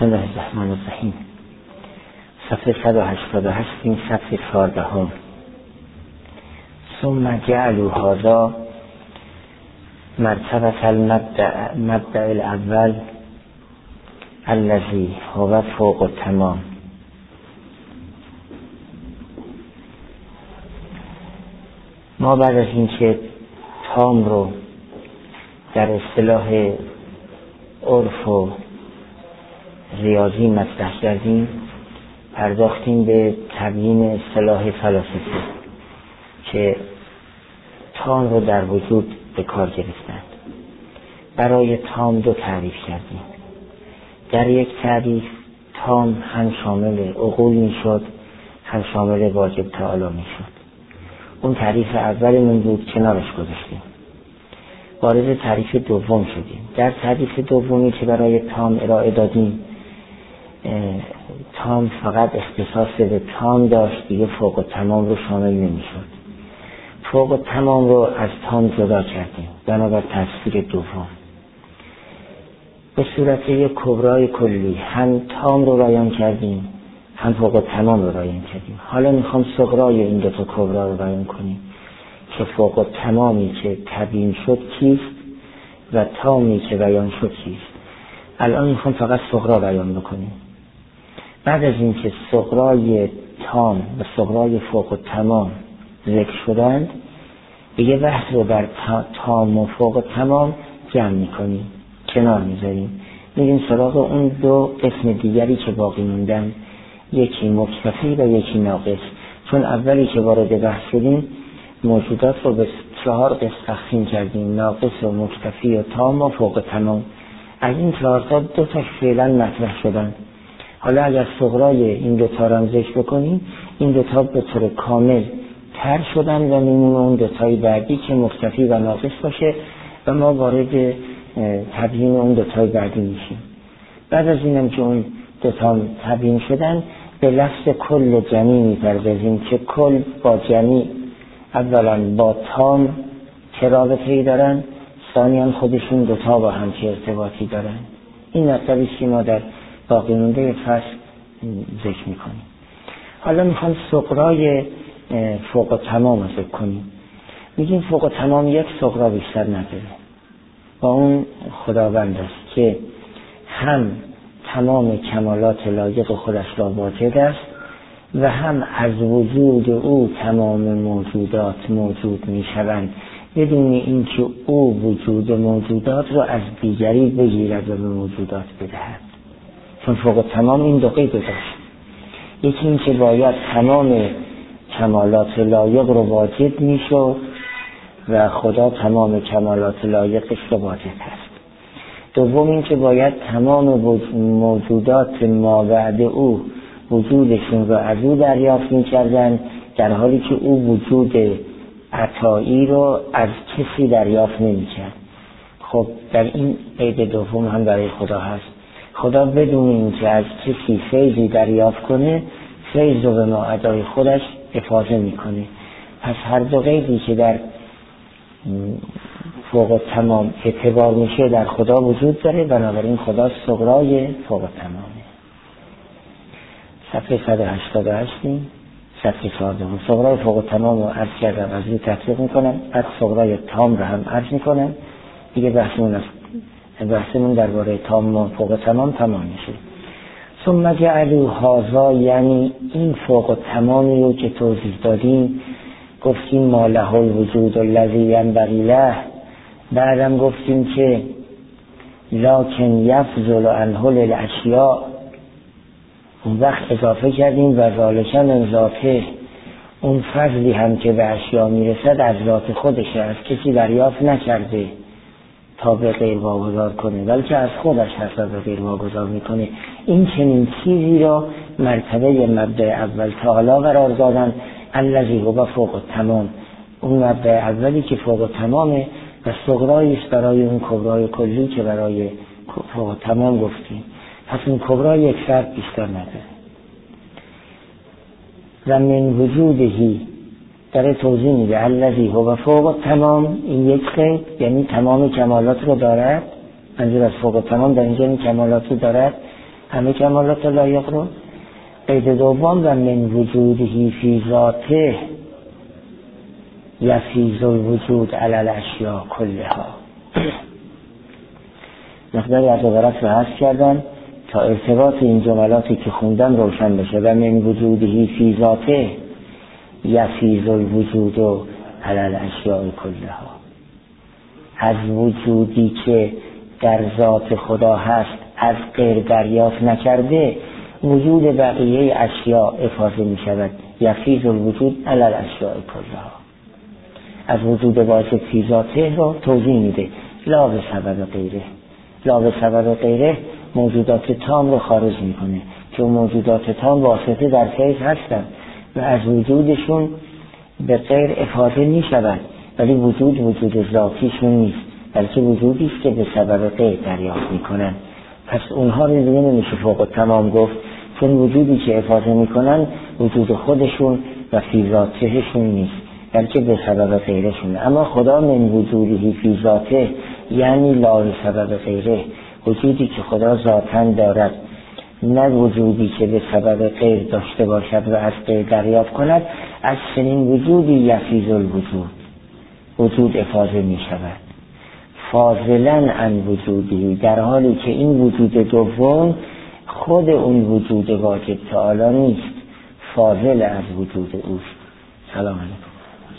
بسم الله الرحمن الرحیم. صفحه 188 این صفحه 14. ثم جعلوا هذا مرتبة المبدأ الاول الذي هو فوق التمام. ما بعد از اینکه تام رو در اصطلاح عرف و ریاضی مطرح کردیم، پرداختیم به تبیین اصطلاح فلاسفه که تام رو در وجود به کار گرفتند. برای تام دو تعریف کردیم. در یک تعریف تام هم شامل عقول می شد، هم شامل واجب تعالی می شد. اون تعریف اولمون بود، کنارش گذاشتیم. وارد تعریف دوم شدیم. در تعریف دومی که برای تام ارائه دادیم، تام فقط اختصاص به تام داشت، دیگه فوق التمام رو شامل نمی شد. فوق التمام رو از تام جدا کردیم بنابر تفسیر دوم. به صورت یک کبرای کلی هم تام رو بیان کردیم، هم فوق التمام رو بیان کردیم. حالا میخوام صغرای این دو تا کبرا رو بیان کنیم که فوق التمامی که تبیین شد کیست و تامی که بیان شد کیست. الان میخوام فقط صغرا بیان بکنیم. بعد از اینکه صغرای تام و صغرای فوق التمام ذکر شدند، دیگه بحث رو بر تام و فوق التمام جمع میکنیم، کنار میذاریم، میریم سراغ اون دو قسم دیگری که باقی موندن، یکی مکتفی و یکی ناقص. چون اولی که وارد بحث شدیم موجودات رو به 4 قسم تقسیم کردیم، ناقص و مکتفی و تام و فوق التمام. از این 4 تا 2 تا فعلا مطرح شدن. حالا اگر صغرای این 2 تا رو ذکر بکنیم، این 2 تا به طور کامل تر شدن و میمونه اون 2 تای بعدی که مکتفی و ناقص باشه و ما وارد تبیین اون 2 تای بعدی میشیم. بعد از اینم که اون 2 تا تبیین شدن، به لفظ کل و جمی میپردازیم که کل با جمی اولا با تام چه رابطه‌ای دارن، ثانیاً خودشون 2 تا با هم چه ارتباطی دارن. این مطلبی که ما در باقی مونده فصل ذکر میکنیم. حالا میخوام صغرای فوق التمام ذکر کنیم. میگیم فوق التمام یک صغرا بیشتر نداره، با اون خداوند است که هم تمام کمالات لایق خودش را واجد است و هم از وجود او تمام موجودات موجود میشوند بدون اینکه او وجود موجودات را از دیگری بگیرد و به موجودات بدهد. چون فوق التمام این 2 قید داشت. یکی این که باید تمام کمالات لایق رو واجد میشد و خدا تمام کمالات لایقش رو واجد هست. دوم این که باید تمام موجودات ما بعد او وجودشون رو از او دریافت می‌کردند، در حالی که او وجود عطایی رو از کسی دریافت نمی‌کرد. خب در این قید دوم هم برای خدا هست. خدا بدون اینکه از کسی فیضی دریافت کنه، فیض رو به ماعدای خودش افاضه میکنه. پس هر 2 قیدی که در فوق التمام اعتبار میشه در خدا وجود داره، بنابراین خدا صغرای فوق التمامه. صفحه 188 صفحه 14. صغرای فوق التمام رو عرض کردم، از این تطبیق میکنم، بعد صغرای تام رو هم عرض میکنم، دیگه بحثمون درباره تام و فوق التمام تمام میشه. ثم جعلوا هذا، یعنی این فوق التمامی رو که توضیح دادیم، گفتیم ما له الوجود الذی ینبغی له، بعدم گفتیم که لکن یفضل عنه الاشیاء، اون وقت اضافه کردیم و ذالک من ذاته، اون فضلی هم که به اشیاء میرسد از ذات خودشه، از کسی دریافت نکرده تا به غیر واگذار کنه، بلکه از خودش هست به غیر واگذار میکنه. این چنین چیزی را مرتبه مبدأ اول تعالی قرار دادن، الذی هو فوق التمام. اون مبدأ اولی که فوق التمامه و صغرایش برای اون کبرای کلی که برای فوق التمام گفتیم. پس اون کبرا یک فرد بیشتر نداره. و من وجودهی در توضیح میده الذی هو فوق التمام، این یک قید یعنی تمام کمالات رو دارد. منظور از فوق التمام در اینجا این کمالات رو دارد. همه کمالات لایق رو. قید دوم و من وجودهی فی ذاته یفیض الوجود علی الاشیاء کلها. مقداری از عبارت رو حذف کردن تا ارتباط این جملاتی که خوندم روشن بشه. و من وجودهی فی ذاته یفیض الوجود علی الاشیاء کلها. از وجودی که در ذات خدا هست از غیر دریافت نکرده وجود بقیه اشیاء افاضه می شود. یفیض الوجود علی الاشیاء کلها. از وجود واجب فی ذاته رو توضیح میده. لا به سبب غیره. لا به سبب غیره موجودات تام رو خارج میکنه، چون موجودات تام واسطه در فیض هستن و از وجودشون به غیر افاضه می شود، ولی وجود ذاتیشون نیست، بلکه وجودی است که به سبب غیر دریافت میکنن. پس اونها رو دیگه نمیشه فوق تمام گفت، چون وجودی که افاضه میکنن وجود خودشون و فی ذاتهشون نیست، بلکه به سبب غیرشون. اما خدا من وجودی فی ذاته یعنی لا به سبب غیره، وجودی که خدا ذاتاً دارد، نه وجودی که به سبب غیر داشته باشد و از غیر دریافت کند. از چنین وجودی یفیض الوجود، وجود افاضه می شود فاضلاً عن وجودی، در حالی که این وجود دوم خود اون وجود واجب تعالی نیست، فاضل از وجود اوست. سلام علیکم.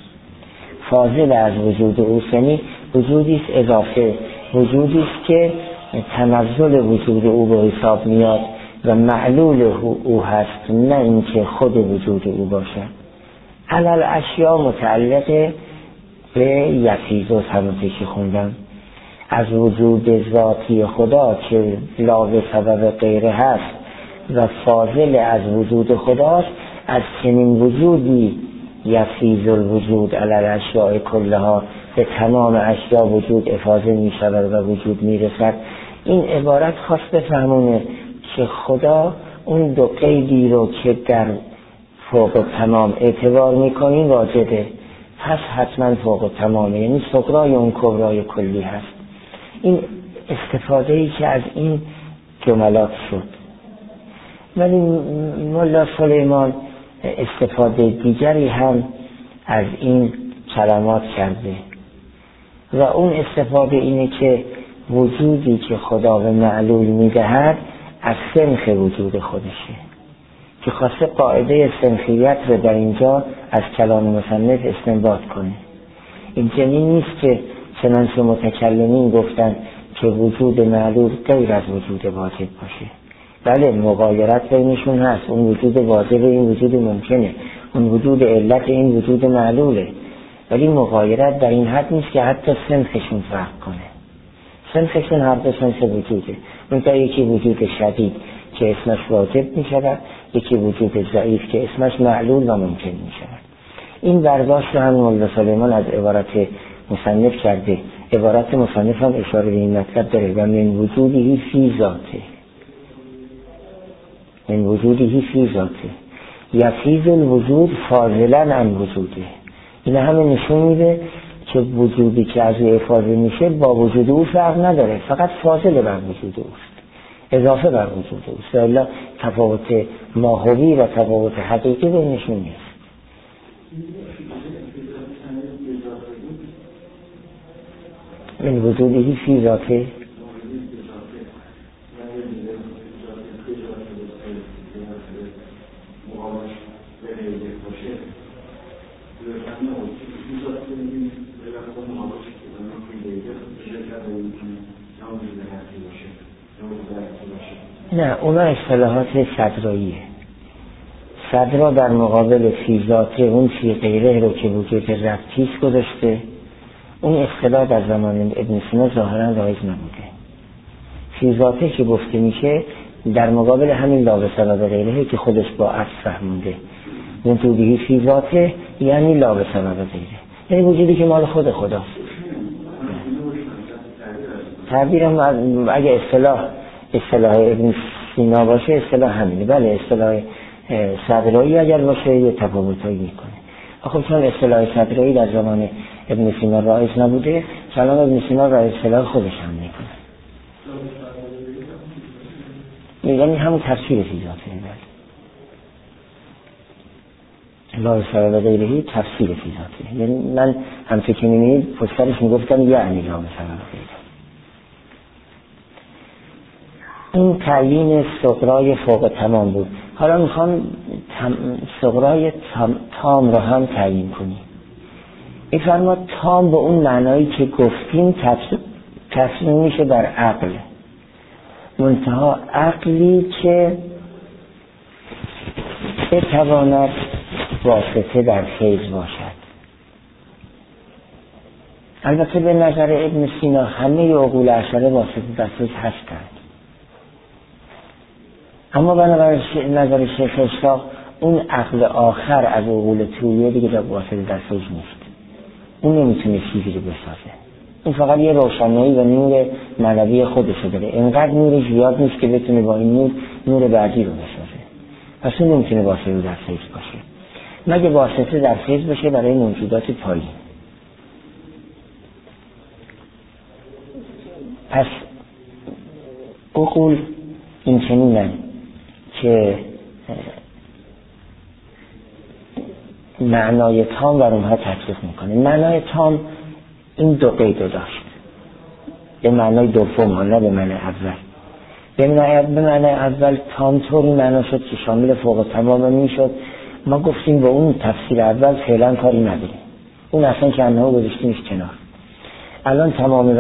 فاضل از وجود اوست یعنی وجودی است اضافه، وجودی است که تنزل وجود او به حساب میاد و معلول او هست، نه اینکه خود وجود او باشد. علل اشیا متعلق به یفیض و همونطور که خوندم از وجود ذاتی خدا که لا به سبب غیره هست و فاضل از وجود خداست. از چنین وجودی یفیض الوجود علی الاشیاء کلها، به تمام اشیا وجود افاضه می شود و وجود می رسد. این عبارت خواست بفهمونه که خدا اون دو قیدی رو که در فوق تمام اعتبار می کنیم واجبه، پس حتما فوق تمامه، یعنی صغرای اون کبرای کلی هست. این استفاده ای که از این جملات شد. ولی مولا سلیمان استفاده دیگری هم از این کلمات کرده و اون استفاده اینه که وجودی که خدا به معلول میدهد از سنخ وجود خودشه، که خواسته قاعده سنخیت رو در اینجا از کلام مصنف استنباط کنه. این چنین نیست که چنانچه متکلمین گفتن که وجود معلول غیر از وجود واجب باشه. بله مغایرت بینشون هست، اون وجود واجب این وجود ممکنه، اون وجود علت این وجود معلوله، ولی مغایرت در این حد نیست که حتی سنخشون فرق کنه. سنخشون هر دو سنخ وجوده، منتها یکی وجود شدید که اسمش واجب می شود، یکی وجود ضعیف که اسمش معلول و ممکن می شود. این برداشت هم مولا سلیمان از عبارت مصنف کرده. عبارت مصنف هم اشاره به این مطلب داره و من وجودی فی ذاته، من وجودی فی ذاته یفیض الوجود فاضلا عن وجوده. این همه نشون میده که وجودی که از او افاضه میشه با وجود او فرق نداره، فقط فاضل بر وجود اوست، اضافه بر وجود اوست، الا تفاوت ماهوی و تفاوت حقیقی بینشون نیست. من وجودی فی ذاته نه، اونا اصطلاحات صدراییه. صدرا در مقابل فی ذاته اون فی غیره رو که وجود ربطیس گذاشته، اون اصطلاح در زمان ابن سینا ظاهرا رایج نبوده. فی ذاته که گفته میشه در مقابل همین لا به سبب غیره که خودش با عکس فهمونده. وجودی فی ذاته یعنی لا به سبب غیره، یعنی وجودی که مال خود خداست. تعبیرم اگه اصطلاح ابن سینا باشه اصطلاح همینه. بله اصطلاح صدرایی اگر باشه یه تفاوتایی میکنه. خب چون اصطلاح صدرایی در زمان ابن سینا رایج نبوده، کلام ابن سینا را اصطلاح خودش هم میکنه. یعنی همون تفسیر فی ذاته. لا سبب غیرهی تفسیر فی ذاته. یعنی من همچه که می‌بینید پشترش میگفتم یعنی لا سبب غیره. این تعیین صغرای فوق تمام بود. حالا میخوام صغرای تام رو هم تعیین کنیم. میفرما تام به اون معنایی که گفتیم تفسیر میشه بر عقل، منتها عقلی که بتواند واسطه در فیض باشد. البته به نظر ابن سینا همه عقول عشره واسطه در فیض هستند، اما بنابرای نظر شیخ اشراق اون عقل آخر از عقول طولیه دیگه در واسطه در فیض نیست. اون نمیتونه چیزی رو بسازه. این فقط یه روشنایی و نور معنوی خودشو داره. اینقدر نور زیاد نیست که بتونه با این نور بعدی رو بسازه. پس اون نمیتونه واسطه در فیض باشه، مگه واسطه در فیض باشه برای موجودات پایین. پس عقول این چنینن که معنای تام بر اونها تطبیق میکنه. معنای تام این دو قید داشت، به معنای دوم نه به معنای اول. به معنای اول تام طوری معنا شد که شامل فوق تمام میشد. ما گفتیم با اون تفسیر اول فعلا کاری نداریم، اون اصلا که انها گذاشتیمش کنار. الان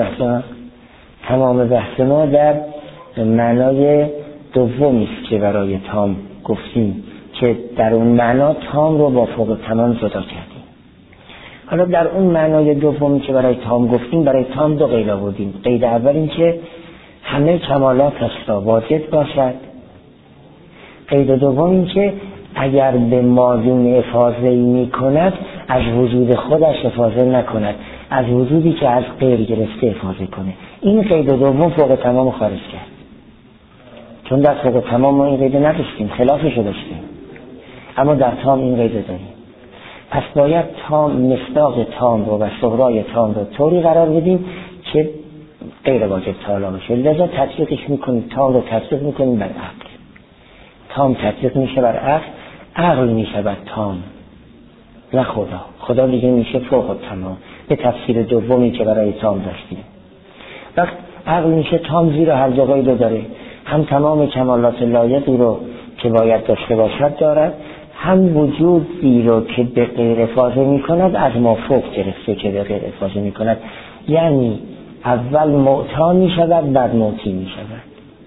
تمام بحث ما در معنای دومی است که برای تام گفتیم که در اون معنا تام رو با فوق تمام جدا کردیم. حالا در اون معنای دومی که برای تام گفتیم، برای تام دو قید آوردیم. قید اول این که همه کمالاتش را واجد باشد. قید دوم این که اگر به مادون افاضه‌ای می کند از وجود خودش افاضه نکند، از وجودی که از غیر گرفته افاضه کنه. این قید دوم فوق تمام خارج کرد، چون در فوق تمام ما این قید نداشتیم، خلافش رو داشتیم، اما در تام این قید داریم. پس باید تام، مصداق تام رو و صغرای تام رو طوری قرار بدیم که غیر واجب تعالی بشه. لذا تطبیقش میکنیم، تام رو تطبیق میکنیم بر عقل. تام تطبیق میشه بر عقل، عقل میشه بر تام، نه خدا دیگه میشه فوق تمام به تفسیر دومی که برای تام داشتیم. وقت عقل میشه تام زیرا هر دو قید داره، هم تمام کمالات لایقی رو که باید داشته باشد دارد، هم وجودی رو که به غیر افاضه میکند از ما فوق گرفته که به غیر افاضه میکند. یعنی اول معطا میشود بعد معطی میشود.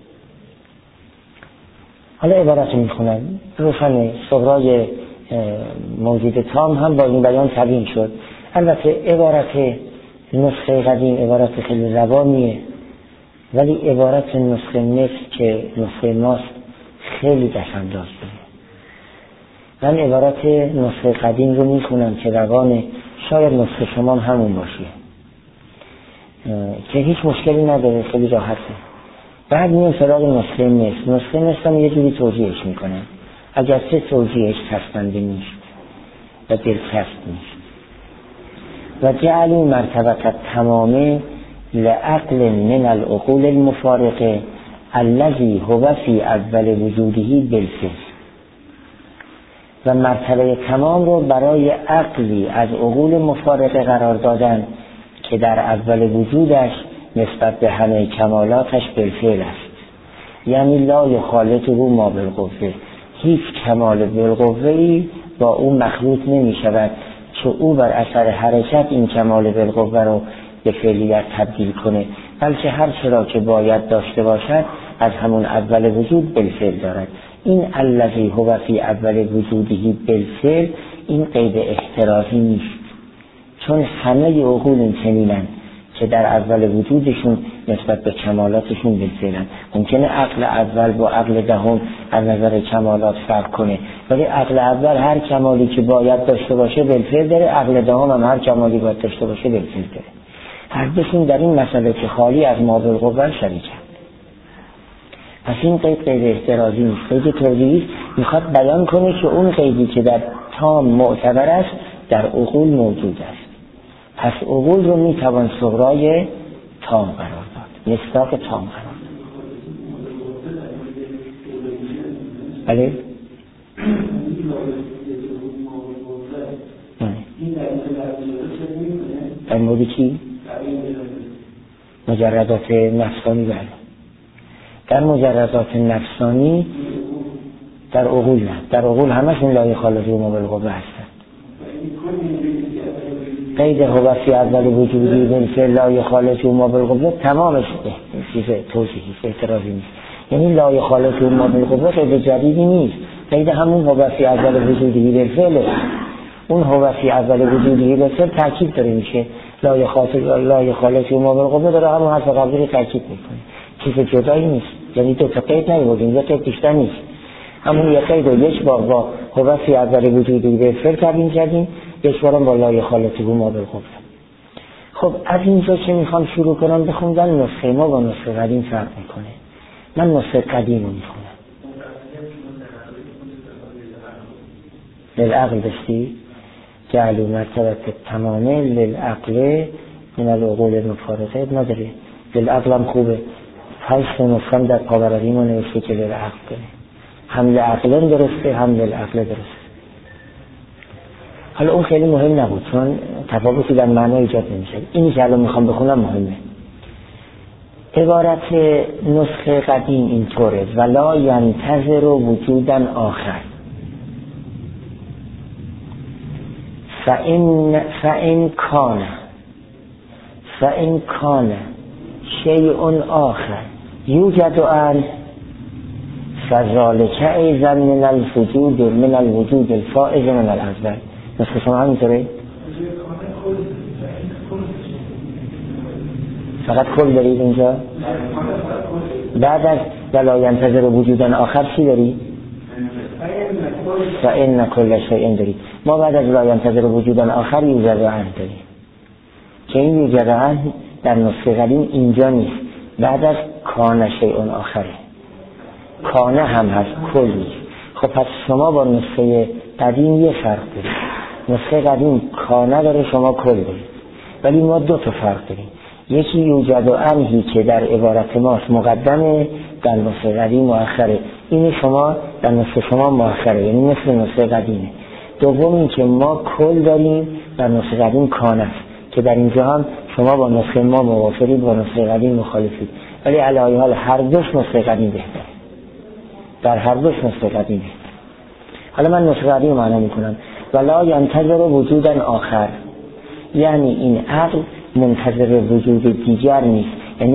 حالا عبارت میخونم روشن. صغرای موجود تام هم با این بیان تبیین شد. البته عبارت نسخه قدیم عبارت خیلی روانیه، ولی عبارت نسخه نفس که نسخه ماست خیلی دستانداز بوده. من عبارت نسخه قدیم رو میخونم که روانه، شاید نسخه شما همون باشه که هیچ مشکلی نداره، خیلی راحته. بعد میان سراغ نسخه نفس. نسخه نفس هم یه جوری توجیهش میکنن، اگرچه توجیهش تسبنده نیست و دلچسب نیست. و جعلوا مرتبه تمامه لعقل من العقول المفارقه الذي هو في اول وجوده بالفعل. و مرتبه تمام رو برای عقلی از عقول مفارقه قرار دادن که در اول وجودش نسبت به همه کمالاتش بالفعل است. یعنی لا یخالطه ما بالقوه، هیچ کمال بالقوه‌ای با او مخلوط نمی شود که او بر اثر حرکت این کمال بالقوه رو به فعلیت تبدیل کنه، بلکه هر چرا که باید داشته باشد از همون اول وجود بالفعل دارد. این الذی هو فی اول وجوده بالفعل این قید احترازی نیست، چون همه عقول این چنینن که در اول وجودشون نسبت به کمالاتشون بالفعلن. ممکنه عقل اول با عقل دهم از نظر کمالات فرق کنه، ولی عقل اول هر کمالی که باید داشته باشه بالفعل داره، عقل دهم هم هر کمالی باید داشته باشه بالفعل داره. هر دوشون در این مسئله که خالی از ما بالقوه شریکن. پس این قید احترازی نیست، قید توضیحی میخواد بیان کنه که اون قیدی که در تام معتبر است در عقول موجود است. پس عقول رو میتوان صغرای تام قرار داد، مصداق تام قرار داد. بله؟ در مورد چی؟ مجردات نفسانی. بله، در مجردات نفسانی در عقول نه، در عقول همشون لا یخالطون ما بالقوه هستن. قید هوفی اول وجودی بالفعل لا یخالطون ما بالقوه تمامش چیز توضیحی اعتراضی نیست. یعنی لا یخالطون ما بالقوه قید جدیدی نیست، قید همون هوفی اول وجودی بالفعل. اون هوفی اول وجودی بالفعل تاکید داره میشه، لا یخالطون ما بالقوه داره همون حرف قبلی رو تاکید میکنه، چیز جدایی نیست. یعنی دو تا قید نیوردیم، یک قید بیشتر نیست، همون یک قید و یک بار با هوفی اول وجودی بالفعل تبیین کردیم، یک بارم با لا یخالطون ما بالقوه. خب از اینجا که میخوام شروع کنم بخوندن نسخه ما با نسخه قدیم فرق میکنه. من نسخه قدیم رو میخونم. للعقل داشتی؟ جعلو مرتبت تمامه للعقل من العقول المفارقه نداره. للعقل هم خوبه، 8 نسخه در پاورقی ما نوشته که للعقل کنه، هم للعقل درسته هم للعقل درسته. حالا اون خیلی مهم نبود چون تفاوتی در معنا ایجاد نمیشه. اینی که الان میخوام بخونم مهمه. عبارت نسخه قدیم اینطوره: ولا ینتظر وجودا آخر فإن کان شیء آخر یوجد ان فذلک ایضا من الوجود الفائز من الاول. نسخه شما همینطوره؟ فقط کل دارید اینجا؟ بعد از ولا ینتظر وجودا آخر چی دارید؟ فإن کل شیء دارید. ما بعد از لا ینتظر وجودا آخر یوجد ان داریم که این یوجد ان در نسخه قدیم اینجا نیست، بعد از کان شیء آخره. کانه هم هست، کل نیست. خب پس شما با نسخه قدیم یه فرق دارید. نسخه قدیم کانه داره، شما کل دارید، ولی ما دو تا فرق داریم. یکی یوجد انهی که در عبارت ماست مقدمه، در نسخه قدیم مؤخره. این شما در نسخه شما مؤخره، یعنی مثل نسخه قدیمه. دوم این که ما کل داریم، در نسخه قدیم کانه است که در اینجا هم شما با نسخه ما موافقید، با نسخه قدیم مخالفید، ولی علی ای حال هر دوش نسخه قدیم بهتره، در هر دوش نسخه قدیم بهتره. حالا من نسخه قدیم معنا میکنم. ولا ینتظر وجودا آخر، یعنی این عقل منتظر وجود دیگر نیست، یعنی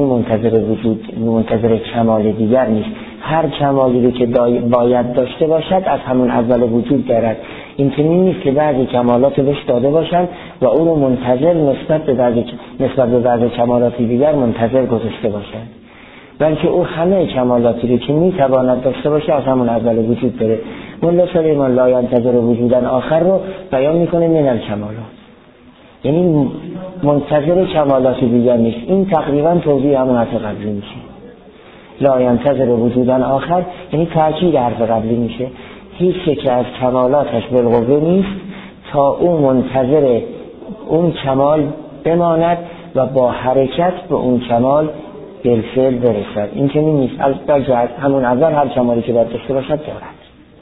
منتظر کمال دیگر نیست. هر کمالی رو که باید داشته باشد از همون اول وجود دارد. این چنین نیست که بعضی کمالات بهش داده باشند و او رو منتظر نسبت به بعضی کمالات دیگر منتظر گذاشته باشند، بلکه او همه کمالاتی رو که میتواند داشته باشه از همون اول وجود داره. مولا سلیمان لا ینتظر وجودن آخر رو بیان میکنه من الکمالات، یعنی منتظر کمالات دیگر نیست. این تقریبا توضیح همون حرف قبلی میشه. لا ینتظر وجودن آخر یعنی تأکید حرف قبلی میشه. هیچ که از کمالاتش بالقوه نیست تا اون منتظر اون کمال بماند و با حرکت به اون کمال بالفعل برسد. این که نیست، البته همون اول هر کمالی که باید داشته باشد دارد.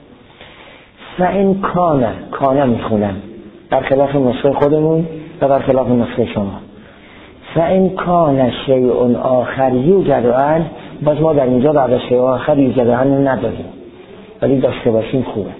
فإن کانه میخونم برخلاف نسخه خودمون و برخلاف نسخه شما. فإن کان شیء آخر یوجد ان، باز ما در اینجا بعد از شیء آخر یوجد ان نداریم، ولی داشته باشیم خوبه.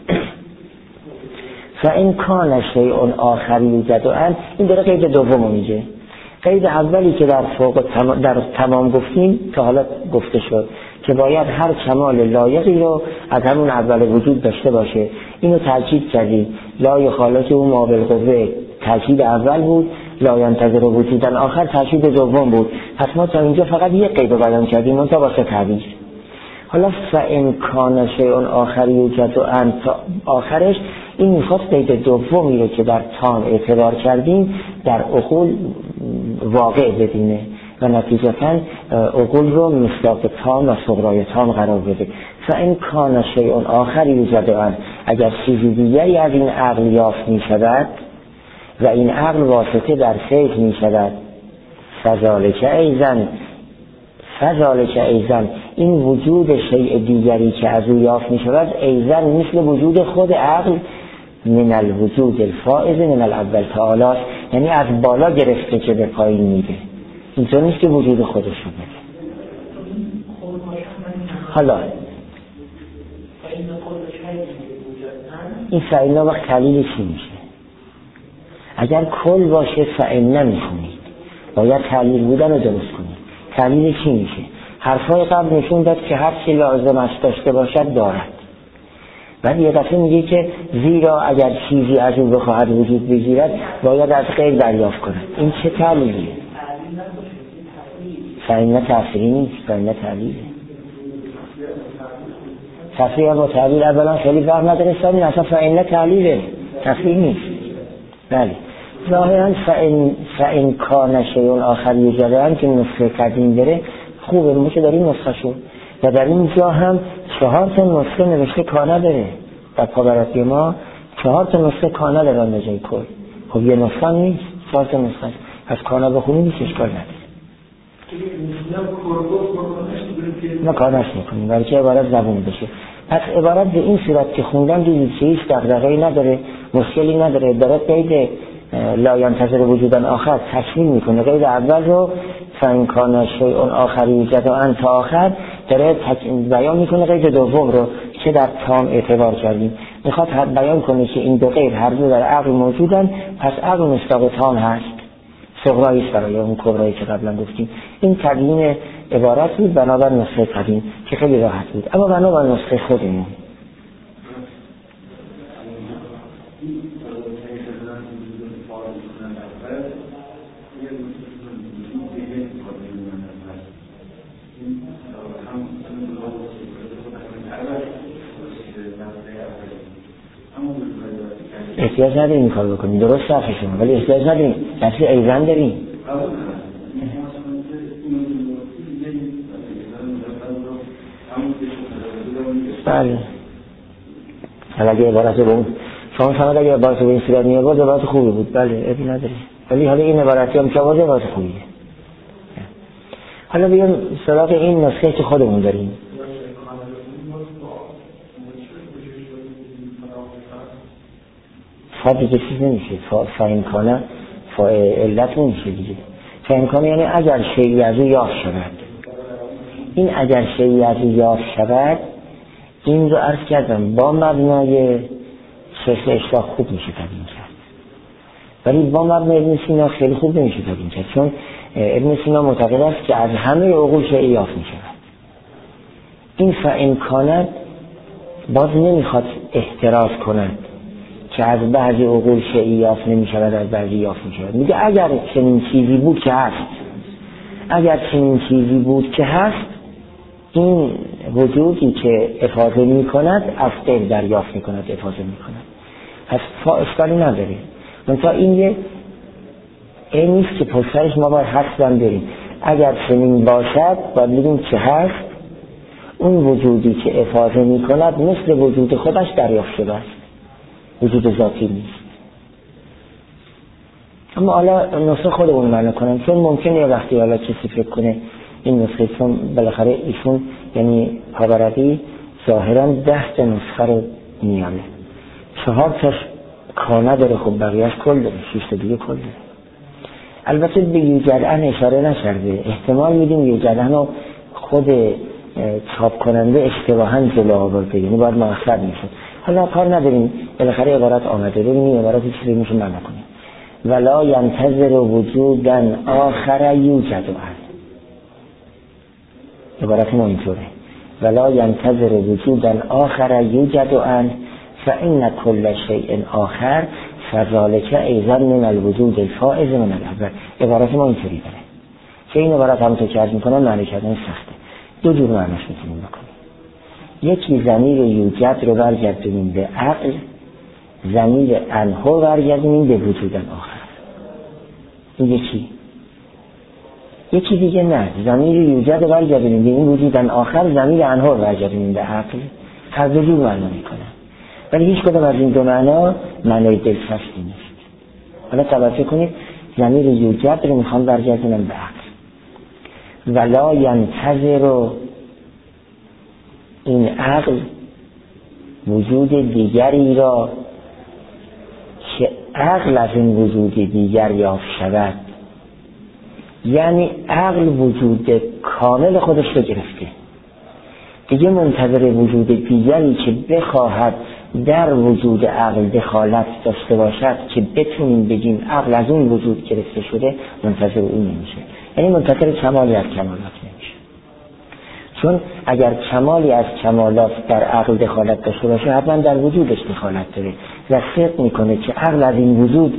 فإن کان شیء آخر یوجد ان، این داره قید دومو میگه. قید اولی که در تمام گفتیم که حالا گفته شد که باید هر کمال لایقی رو از همون اول وجود داشته باشه، اینو تاکید کردیم. لا یخالطون ما بالقوه تاکید اول بود، لا ینتظر وجودن آخر تاکید دوم بود. پس ما تا اینجا فقط یک قید رو بیان کردیم، اون تا واسه تعبیر. حالا فإن کان شیء آخر یوجد ان تا آخرش، این میخواد قید دومی رو که در تام اعتبار کردیم در عقول واقع بدینه و نتیجتاً عقول رو مصداق تام و صغرای تام قرار بده. فإن کان شیء آخر یوجد ان، اگر چیزی دیگری از این عقل یافت می شود و این عقل واسطه در فکر می شود، فذلک ایضا فذالک ایضا، این وجود شیء دیگری که از او یافت می شود ایضا مثل وجود خود عقل من الوجود الفائز من الاول تعالی، یعنی از بالا گرفته که به پایین میده، اینطور نیست که وجود خودش رو بده. حالا این فعینا وقت تعلیل چی میشه؟ اگر کل باشه فعینا میخونید، باید تعلیل بودن رو درست کنید. تعلیل چی میشه؟ حرفای قبل نشون داد که هر چی لازم است داشته باشد دارد، ولی یه دفعه میگه که زیرا اگر چیزی از اون بخواهد وجود بگیرد باید از غیر دریافت کند. این چه تعلیلیه؟ فعینا تفسیری نیست، فعینا تعلیله. تفسیر با تعلیل اولا خیلی فهم نداره، ثانیا اصلا فعینا تعلیله، تفسیر نیست. بله ظاهرا فإن کان شیء آخر یوجد که نسخه قدیم بره خوبه، ما که داریم نسخه شد و در اینجا هم 4 تا نسخه نوشته کانه داره، در پاوراتی ما 4 تا نسخه کانه دارن به جای کل. خب یه نسخه نیست، 4 تا نسخه از کانه بخونیم نیست، اشکال نداره. ما کانش میکنیم برای که عبارت زبون بشه. پس عبارت به این صورت که خوندم دیدید که هیچ دغدغه‌ای نداره، مشکلی نداره، داره قید لا ینتظر وجودن آخر تشمیل میکنه. قید اول رو فإن کان شیء آخر یوجد ان تا آخر داره بیان میکنه. قید دوم رو که در تام اعتبار کردیم میخواد بیان کنه که این دو قید هر دو در عقل موجودن، پس عقل مصداق تام هست، صغرایی است برای اون کبرایی که قبلا گفتیم. این تبیین عبارت بود بنابر نسخه قدیم که خیلی راحت بود، اما بنابر نسخه خودمون احتیاج نداریم این کار بکنیم، درست صرفشون، ولی احتیاج نداریم، نفسی ایزن داریم. بله حالا اگه عبارت رو اون شما فهمد اگه عبارت رو به این صورت می آورد عبارت خوبی بود، بله ابی نداری، ولی حالا این عبارتی هم که آورد عبارت خوبیه. حالا بیام سراغ این نسخه که خودمون داریم. دیگه چیز نمیشه، فهمکانه علت نمیشه دیگه. فهمکانه یعنی اگر شیئی از او یافت شود. این اگر شیئی از او یافت شود این رو عرض کردم با مبنای شیخ اشراق خوب میشه تبیین کرد، ولی با مبنای ابن سینا خیلی خوب نمیشه تبیین کرد، چون ابن سینا معتقد است که از همه عقول شیئی یافت میشود. این فهمکانه باز نمیخواد احتراز کند که از بعضی عقول شیئی یافت نمی شود، از بعضی یافت می شود. میگه اگر چنین چیزی بود که هست، اگر چنین چیزی بود که هست، این وجودی که افاضه می کند از غیر دریافت می کند، افاضه می کند، پس اشکالی نداره. منتها این نیست که پسرش ما باید حسبم بریم. اگر چنین باشد باید بگیم که هست، اون وجودی که افاضه می کند مثل وجود خودش دریافت شده است، وجود ذاتی نیست. اما حالا نسخه خودمون معنا کنم، چون ممکنه یه وقتی حالا کسی فکر کنه این نسخه، چون بالاخره ایشون یعنی پاورقی ظاهرا 10 تا نسخه رو میاره، 4 تاش کانه داره، خب بقیه‌اش کل داره، 6 تا دیگه کل داره. البته به یوجدن اشاره نشده، احتمال میدیم یوجدن رو خود چاپ کننده اشتباهاً جلو آورده، یعنی باید مؤخر میشد. حالا کار نداریم، بالاخره عبارت آمده رو این عبارت چیزی میشه معنا کنیم. ولا ینتظر وجودا آخر یوجد ان، عبارت ما اینطوره، ولا ینتظر وجودا آخر یوجد ان فإن كل شیء آخر فذلك ایضا من الوجود الفائز من الاول. عبارت ما اینطوری داره که این عبارت هم تو که عرض میکنم معنی کردن سخته. دو جور معنیش میتونیم بکنیم. یکی ضمیر یوجد رو برگردونیم به عقل، ضمیر انه رو برگردونیم به وجودن آخر. این یکی دیگه نه، ضمیر یوجد رو برگردونیم به این وجودن آخر، ضمیر انه رو برگردونیم به عقل. هر دو جور معنا میکنن، ولی هیچ کدوم از این دو معنا معنای دلچسبی نیست. حالا توجه کنید، ضمیر یوجد رو میخوام برگردونم به عقل ولا ینتظر این عقل وجود دیگری را که عقل از این وجود دیگر یافت شود. یعنی عقل وجود کامل خودش رو گرفته، دیگه منتظر وجود دیگری که بخواهد در وجود عقل دخالت داشته باشد که بتونیم بگیم عقل از اون وجود گرفته شده، منتظر اون نمیشه. یعنی منتظر کمالی از کمالات نمیشه، چون اگر کمالی از کمالات در عقل دخالت داشته باشه حتما در وجودش دخالت داره و فکر میکنه که عقل از این وجود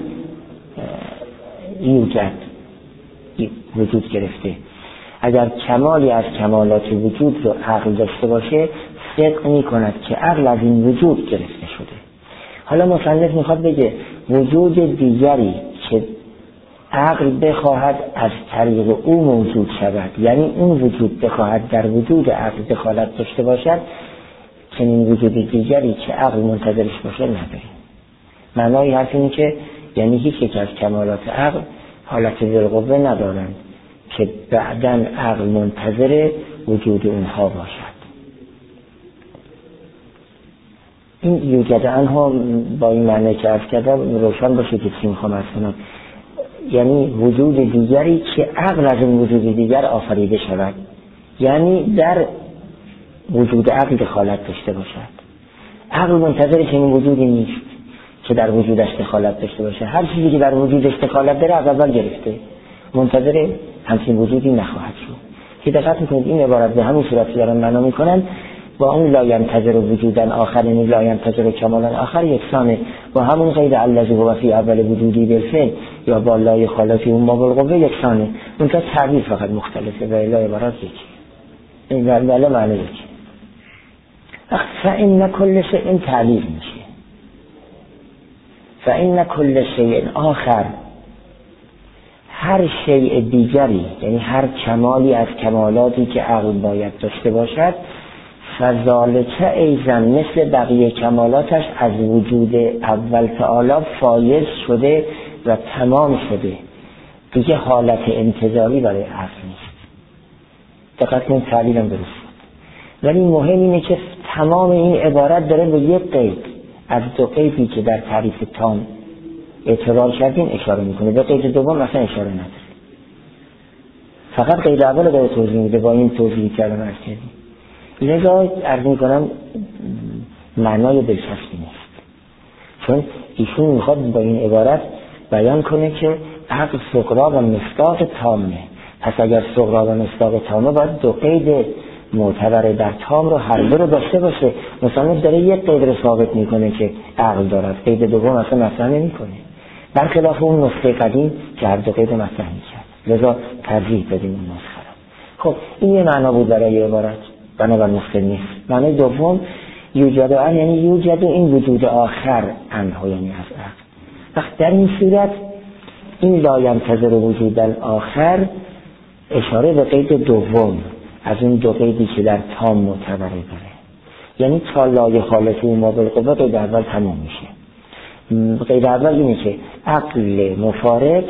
وجود گرفته. اگر کمالی از کمالات وجود رو عقل داشته باشه فکر میکند که عقل از این وجود گرفته شده. حالا مصنف میخواد بگه وجود دیگری که عقل بخواهد از طریق او موجود شود، یعنی اون وجود بخواهد در وجود عقل دخالت داشته باشد، چنین وجود دیگری که عقل منتظرش باشه نداره. معنای حرف اینه که یعنی هیچ یک از کمالات عقل حالت بالقوه ندارند که بعداً عقل منتظر وجود اونها باشد. این یوجد آنها با این معنی که عرض کردم روشن باشه که چی میخوام عرض کنم. یعنی وجود دیگری که عقل از این وجود دیگر آفریده شود، یعنی در وجود عقل دخالت داشته باشد. عقل منتظر چنین وجودی نیست که در وجودش دخالت داشته باشه. هر چیزی که در وجودش دخالت داره از اول گرفته، منتظر همچین وجودی نخواهد شد. که دقت میکنید این عبارت به همون صورتی دارن معنا میکنن با اون لا ینتظر وجودن آخر، یعنی لا ینتظر کمالن آخر یکسانه، با همون غیر الذی هو فی اول وجودی بالفعل یا با لا خالصی اون ما بالقوه یکسانه. اون تا تعبیر فقط مختلفه و الا عبارت یکی، این ولی معنی یکی. فإن كل شيء تعبیر میشه. فإن كل شيء آخر، هر شیء دیگری یعنی هر کمالی از کمالاتی که عقل باید داشته باشد، فذالک ایضا مثل بقیه کمالاتش از وجود اول تعالی فایض شده و تمام شده، دیگه حالت انتظاری برای عقل نیست. دقت کنید تعبیرم درست، ولی مهم اینه که تمام این عبارت داره به یک قید از دو قیدی که در تعریف تام اعتبار کردیم اشاره میکنه، به قید دوم مثلا اشاره نداره، فقط قید اول داره توضیح میده با این توضیحی که الان عرض کردیم. لذا عرض میکنم معنای دلچسبی نیست، چون ایشون میخواد با این عبارت بیان کنه که عقل سغرا و مصداق تامه. پس اگر سغرا و مصداق تامه باید دو قید معتبر در تام رو هر دو رو داشته باشه. مثلا داره یک قید رو ثابت میکنه که عقل دارد، قید دوم اصلا مطرح نمیکنه، برخلاف اون نسخه قدیم که هر دو قید مطرح میکرد. لذا ترجیح بدیم اون نسخه رو. خب این یه معنا بود برای عبارت، بنابر نسخه نیست. معنی دوم یوجد آن یعنی یوجد این وجود آخر انها، یعنی از عقل. وقت در این صورت این لا ینتظر وجودن آخر اشاره به قید دوم از اون دو قیدی که در تام معتبره داره، یعنی تا لا خالص و ما بالقوه قید اول تمام میشه. قید اول اینه که عقل مفارق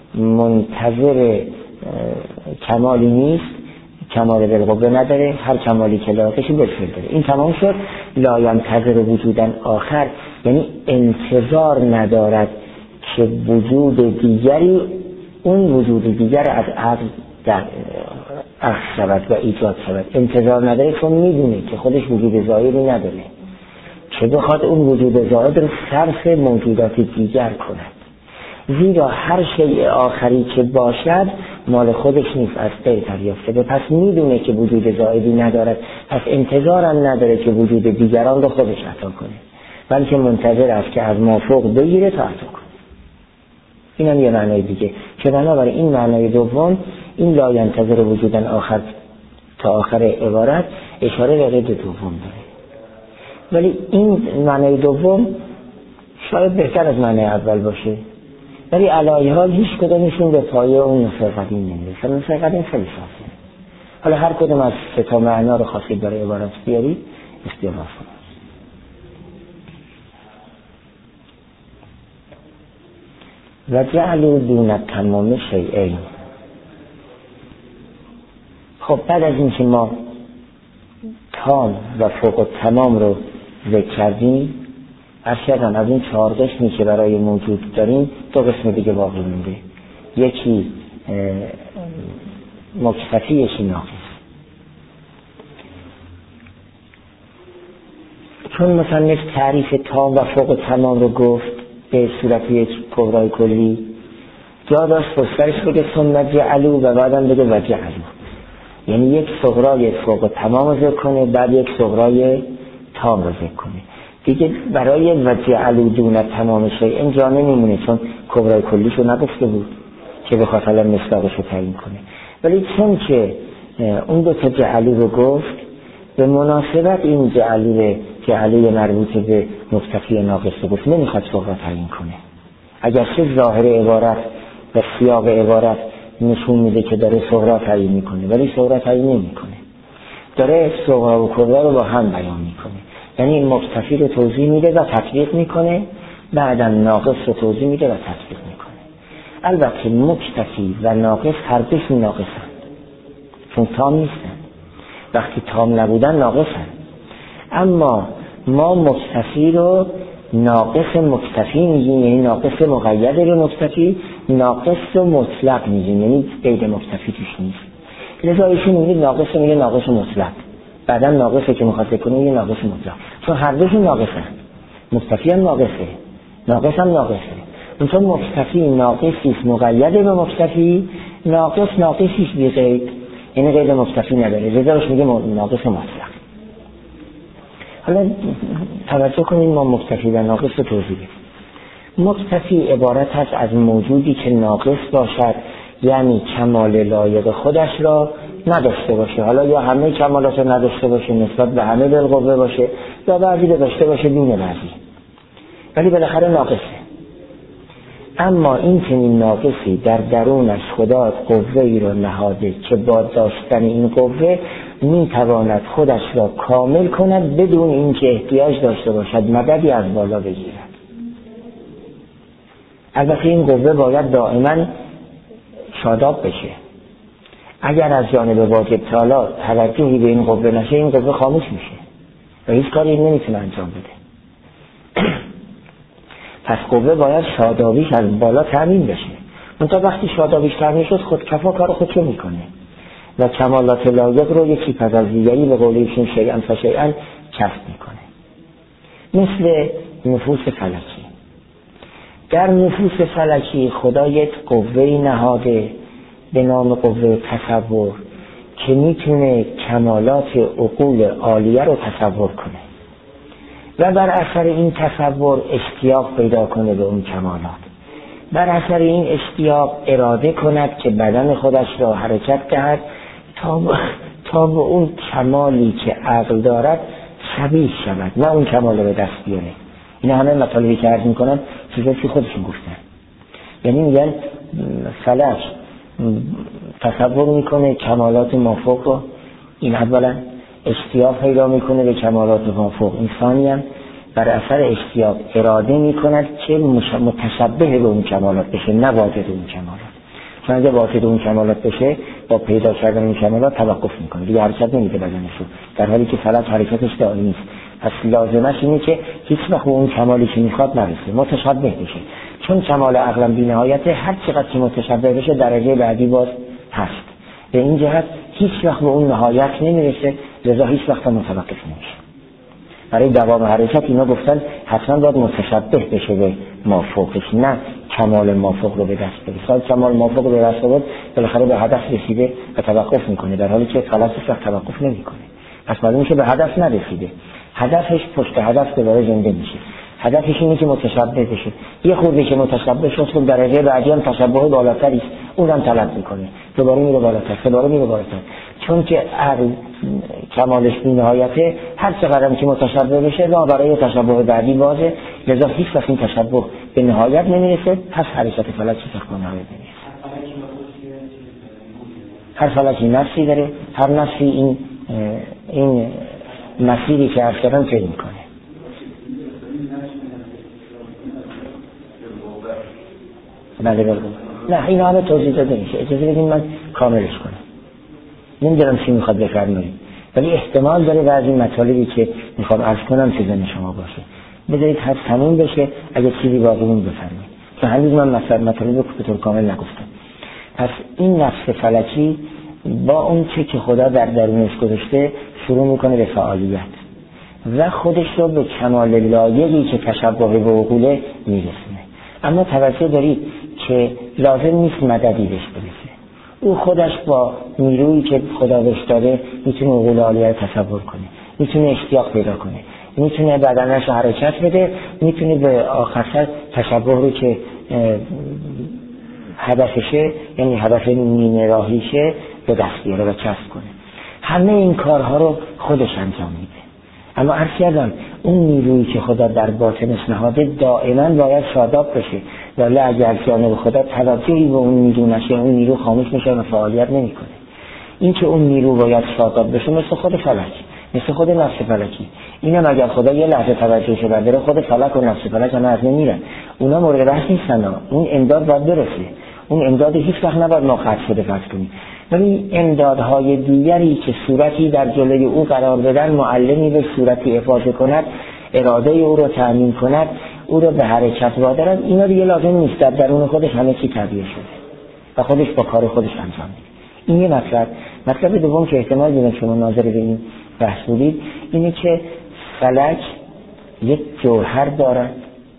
منتظر کمالی نیست، کمال بالقوه نداره، هر کمالی که لاقش بالفعل داره. این تمام شد. لا ینتظر وجودن آخر یعنی انتظار ندارد که وجود دیگری اون وجود دیگر از عقل در اخذ شود و ایجاد شود. انتظار نداره چون میدونه که خودش وجود ظاهری نداره که بخواد اون وجود ظاهر رو صرف موجودات دیگر کند. زیرا هر شیء آخری که باشد مال خودش نیست، از غیر دریافته. پس میدونه که وجود ظاهری ندارد، پس انتظارم نداره که وجود دیگران رو خودش عطا کنه، بلکه منتظر است که از مافوق بگیره تا عطا کنه. این هم یه معنای دیگه که بنابراین این معنای دوم، این لا ینتظر وجودن آخر تا آخر عبارت اشاره به قید دوم داره. ولی این معنای دوم شاید بهتر از معنای اول باشه، ولی علی حال هیچ کدومشون به پایه اون نسخه قدیم نمیرسه. نسخه قدیم خیلی صافه. حالا هر کدوم از سه تا معنا رو خواستید برای عبارت بیارید اختیار کنید. و جعلوا دون تمام شیئین، خب بعد از اینکه ما تام و فوق التمام رو ذکر کردیم، اصلا از این 4 قسمی که برای موجود داریم 2 قسم دیگه باقی مونده، یکی مکتفی، یکی ناقص. چون مصنف تعریف تام و فوق التمام رو گفت به صورت یک کبرای کلی، جا داشت پشترش بگه ثم جعلوا و بعدم بگه و جعلوا، یعنی یک صغرای فوق التمام رو ذکر کنه، بعد یک صغرای تام رو ذکر کنه. دیگه برای و جعلوا دون تمام شیء اینجا نمیمونه، چون کبرای کلیشو نگفته بود که بخواد الان مصداقش رو تعیین کنه. ولی چون که اون 2 تا جعلوا رو گفت، به مناسبت این جعلوا مربوط به مکتفی ناقص رو گفت، نمیخواد صغرا تعیین کنه. اگرچه ظاهر عبارت و سیاق عبارت نشون میده که داره صغرا تعیین میکنه، ولی صغرا تعیین نمیکنه، داره صغرا و کبرا رو با هم بیان میکنه. یعنی این مکتفی رو توضیح میده و تطبیق میکنه، بعدا ناقص رو توضیح میده و تطبیق میکنه. البته مکتفی و ناقص هر دوشون ناقصن، چون تام نیستن. وقتی تام نبودن ناقصن. اما ما مکتفی رو ناقص مکتفی میگیم، یعنی ناقص مقید رو مکتفی، ناقص رو مطلق میگیم، یعنی قید مکتفی توش نیست. لذا ایشون میگه ناقص رو میگه ناقص مطلق، بعدا ناقصه که مخاطب کنه میگه ناقص مطلق، چون هر دوشون ناقصن. مکتفی هم ناقصه، ناقص هم ناقصه. اون مکتفی ناقصی است مقید به مکتفی، ناقص ناقصی است بی قید، یعنی قید مکتفی نداره، لذا میگه ناقص مطلق. حالا توجه کنید ما مکتفی و ناقص رو توضیح بدیم. مکتفی عبارت است از موجودی که ناقص باشد، یعنی کمال لایق خودش را نداشته باشه. حالا یا همه کمالات رو نداشته باشه، نسبت به همه بالقوه باشه، یا بعضی رو داشته باشه دون بعضی، ولی بالاخره ناقصه. اما این چنین ناقصی در درونش خدا قوه‌ای را نهاده که با داشتن این قوه میتواند خودش را کامل کند بدون اینکه احتیاج داشته باشد مددی از بالا بگیرد. البته این قوه باید دائما شاداب بشه. اگر از جانب واجب تعالی توجهی به این قوه نشه، این قوه خاموش میشه و هیچ کاری نمیتونه انجام بده. پس قوه باید شادابیش از بالا تامین بشه. منتها وقتی شادابیش تامین شد، خود کفا کار خودشو میکنه و کمالات لایق رو یکی پس از دیگری به قول ایشون شیئا فشیئا کسب میکنه. مثل نفوس فلکی. در نفوس فلکی خدا یک قوه‌ای نهاده به نام قوه تصور که میتونه کمالات عقول عالیه رو تصور کنه و بر اثر این تصور اشتیاق پیدا کنه به اون کمالات. بر اثر این اشتیاق اراده کند که بدن خودش را حرکت دهد تا به اون کمالی که عقل دارد شبیه شود، نه اون کمال رو به دست بیاره. این همه مطالبی که عرض میکنم چیزایی که خودشون گفتن. یعنی میگن فلک تصور میکنه کمالات مافوق رو، این اولا اشتیاق پیدا میکنه به کمالات مافوق. این ثانیاً بر اثر اشتیاق اراده میکند که متشبه به اون کمالات بشه، نه واجد اون کمالات. چون اگه واجد اون کمالات بشه، با پیدا کردن این کمالات توقف میکنه، دیگه حرکت نمیده بدنشو، در حالی که فلک حرکتش دائمی نیست. پس لازمش اینه که هیچ وقت به اون کمالی که میخواد نرسه، متشبه بشه. چون کمال عقل بی‌نهایت، هر چقدر که متشبه بشه درجه بعدی باز هست. به این جهت هیچ وقت به اون نهایت نمیرسه، لذا هیچ وقت متوقف نمیشه. برای دوام حرکت اینا گفتن حتما باید متشبه بشه به مافوقش، نه کمال مافوق رو به دست بگیره. سال کمال مافوق رو به دست آورد، بالاخره به هدف رسیده و توقف میکنه، در حالی که خلاصش وقت توقف نمیکنه. پس معلومه که به هدف نرسیده، هدفش پشت هدف دوباره زنده میشه. هدفش اینه که متشبه بشه. یه خورده که متشبه شد، خود درجه بعدی هم تشبه بالاتری است، اون هم طلب میکنه، دوباره میره بالاتر، دوباره میره بالاتر. چون که عقل کمالش بی‌نهایته، هر چقدر که متشبه بشه راه برای تشبه بعدی بازه، لذا هیچ وقت این تشبه به نهایت نمیرسه. پس حرکت فلک چیز به نهایت نمیرسه. هر فلکی نفسی داره، هر نفسی این مسیری که عرض کردم طی میکنه. بله. نه این همه توضیح داده میشه، اجازه بدین من کاملش کنم. نمیدونم چی میخواد بفرمایید، ولی احتمال داره بعضی مطالبی که میخوام عرض کنم تو ذهن شما باشه. بذارید حد تموم بشه، اگه چیزی باقی مون بفرمایید، چون هنوز من مطالب رو به طور کامل نگفتم. پس این نفس فلکی با اون چه که خدا در درونش گذاشته شروع میکنه به فعالیت و خودش رو به کمال لایقی که تشبه به عقوله میرسونه. اما توجه دارید که لازم نیست مددی بهش برسه، او خودش با نیرویی که خدا بهش داده میتونه عقول عالیه رو تصور کنه، میتونه اشتیاق پیدا کنه، میتونه بدنش رو حرکت بده، میتونه به آخر تشبه رو که هدفشه، یعنی هدف نیمه راهیشه، به دست بیاره و کسب کنه. همه این کارها رو خودش انجام میده. اما عرض کردم اون نیرویی که خدا در باطنش نهاده دائما باید شاداب بشه، ولی اگر جانب خدا توجهی به اون نیرو نشه، اون نیرو خاموش میشه و فعالیت نمیکنه. این که اون نیرو باید شاداب بشه مثل خود فلک، مثل خود نفس فلکی. اینم اگر خدا یه لحظه توجهش رو برداره، خود فلک و نفس فلک هم از نمیرن، اونا مورد بحث نیستن. اون امداد باید برسه، اون امداد هیچ وقت نباید ناقص شده فرض کنید. ولی امدادهای دیگری که صورتی در جلوی او قرار بدن، معلمی به صورتی افاضه کند، اراده او رو تأمین کند، او رو به حرکت وادارد، اینا دیگه لازم نیست. در درون خودش همه چی طبیعی شده و خودش با کار خودش انجام میده. این یه مطلب دوم که احتمال میدم شما ناظر به این بحث بودید، اینه که فلک یک جوهر دارد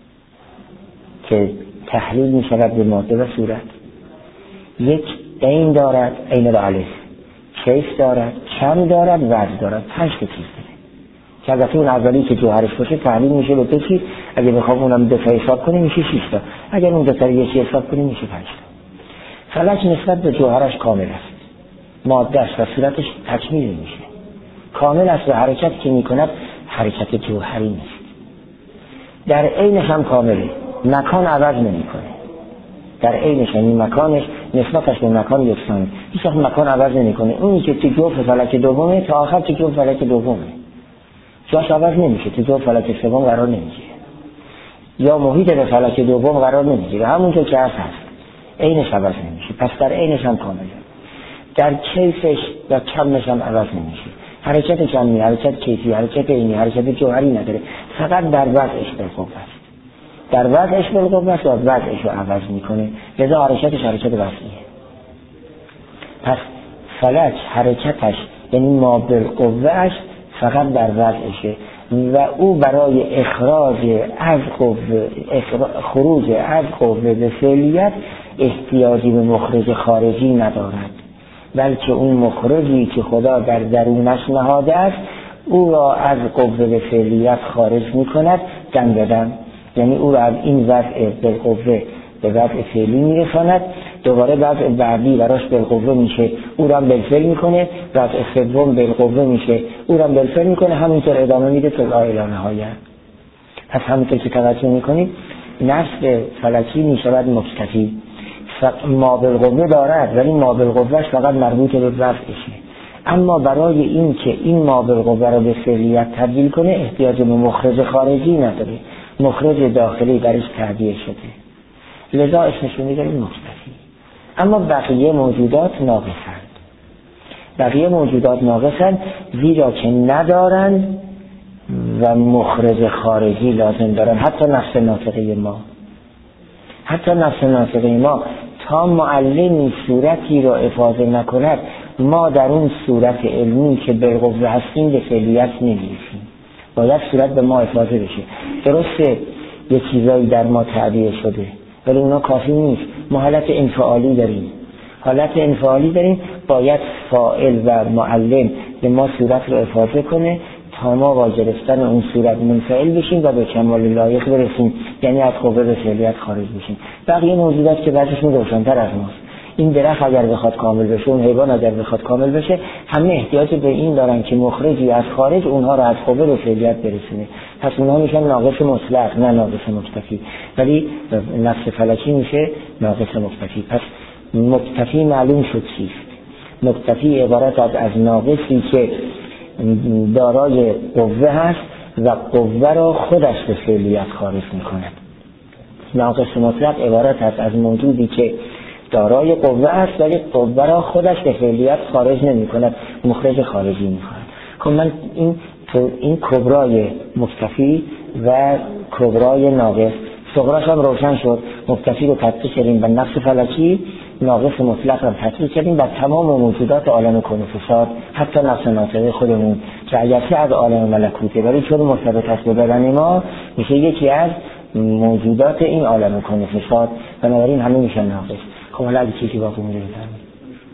که تحلیل می شود به ماده و صورت، یک عین دارد، عین الف، کیف دارد، کم دارد، وزن دارد، 5 چیز داره که البته اون اولی که جوهرش باشه تحلیل میشه به 2 چیز، اگه بخوام اونم 2 تا حساب کنیم میشه 6 تا، اگر اون 2 تا یکی حساب کنیم میشه 5 تا. فلک نسبت به جوهرش کامل است، مادهش و صورتش تکمیل میشه، کامل است و حرکت که میکند حرکت جوهری نیست، در عینش هم کامله، مکان عوض نمیکنه، در عینش این مکانش نسبتش به مکان یکسانه، هیچ وقت مکان عوض نمیکنه. اونی که تو جوف فلک دومه تا آخر تو جوف فلک دومه، جاش عوض نمیشه، تو جوف فلک سوم قرار نمیگیره یا محیط به فلک دوم قرار نمیگیره، همونطور که هست عینش عوض نمیشه. پس در عینش هم کامله، در کیفش و کمش هم عوض نمیشه، حرکت کمی، حرکت کیفی، حرکت عینی، حرکت جوهری نداره، فقط در وضعش بالقوه است، در وضعش بالقوه است و وضعش رو عوض میکنه، لذا حرکتش حرکت وضعیه. پس فلک حرکتش یعنی ما بالقوهش فقط در وضعشه و او برای خروج از قوه به فعلیت احتیاجی به مخرج خارجی ندارد، بلکه اون مخرجی که خدا در درونش نهاده است او را از قوه به فعلیت خارج میکند دم بدم، یعنی او را از این وضع بالقوه به وضع فعلی میرساند، دوباره وضع بعدی براش بالقوه میشه، او را بالفعل میکنه، وضع سوم بالقوه میشه، او را بالفعل میکنه، همینطور ادامه میده تا الی نهایت. پس همینطور که توجه میکنید نفس فلکی میشود مکتفی، ما بالقوه دارد ولی ما بالقوهش فقط مربوط به وضعشه، اما برای این که این ما بالقوه را به فعلیت تبدیل کنه احتیاج به مخرج خارجی نداره، مخرج داخلی درش تعبیه شده، لذا اسمش میذاریم مکتفی. اما بقیه موجودات ناقصند، زیرا که ندارند و مخرج خارجی لازم دارن. حتی نفس ناطقه ما تا معلمی صورتی را افاضه نکند، ما در اون صورت علمی که بالقوه هستیم به فعلیت نمیرسیم، باید صورت به ما افاضه بشه. درسته یه چیزایی در ما تعبیه شده ولی اونا کافی نیست، ما حالت انفعالی داریم، باید فاعل و معلم به ما صورت رو افاضه کنه تا ما با گرفتن اون صورت منفعل بشیم و به کمال لایق برسیم، یعنی از قوه به فعلیت خارج بشیم. بقیه موجودات که بعضشون روشن‌تر از ماست، این درخت اگر بخواد کامل بشه، اون حیوان اگر بخواد کامل بشه، همه احتیاج به این دارن که مخرجی از خارج اونها رو از قوه به فعلیت برسونه. پس اونها میشن ناقص مطلق، نه ناقص مکتفی، ولی نفس فلکی میشه ناقص مکتفی. پس مکتفی معلوم شد چیست. مکتفی عبارت از ناقصی که دارای قوه هست و قوه را خودش به فعلیت خارج میکند. ناقص مطلق عبارت از موجودی که دارای قوه است ولی قوه را خودش به فعلیت خارج نمی کند، مخرج خارجی می کند. خب من این کبرای مکتفی و کبرای ناقص، صغراش هم روشن شد، مکتفی رو تطبیق کردیم و نفس فلکی، ناقص مطلق رو تطبیق کردیم و تمام موجودات عالم کون و فساد، حتی نفس ناطقه خودمون که اگرچه از عالم ملکوته ولی چون مرتبط است به بدن ما میشه یکی از موجودات این عالم کون و فساد، بنابراین همه میشن ناقص. خب حالا اگه چیزی باقی مونده بفرمایید.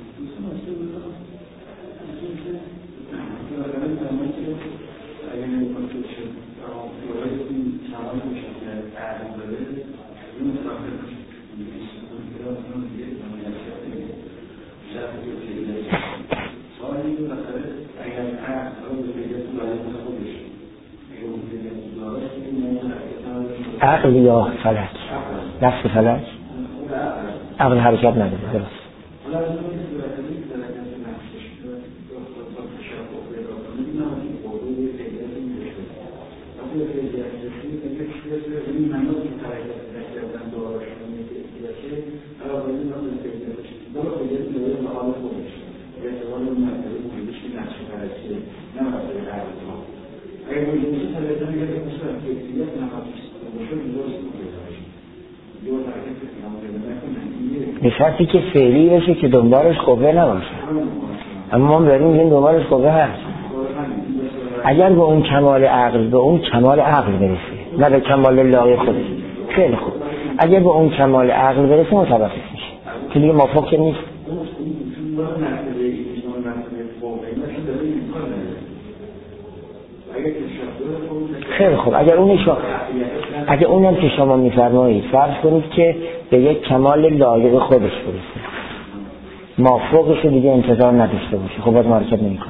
عقل یا فلک؟ نفس فلک؟ عقل حرکت نداره، درست. به شرطی که فعلی باشه که دنبالش قوه نباشه، اما ما داریم این دنبالش قوه هست. اگر به اون کمال عقل برسه، نه به کمال لای خودش، خیلی خوب. اگر به اون کمال عقل برسه متوقف میشه که دیگه موافق که نیست. خیلی خوب. اگر اونم که شما میفرمایید فرض کنید که به یک کمال لایق خودش برسه، موافقش دیگه انتظار نداشته باشه، خب باز حرکت نمیکنه.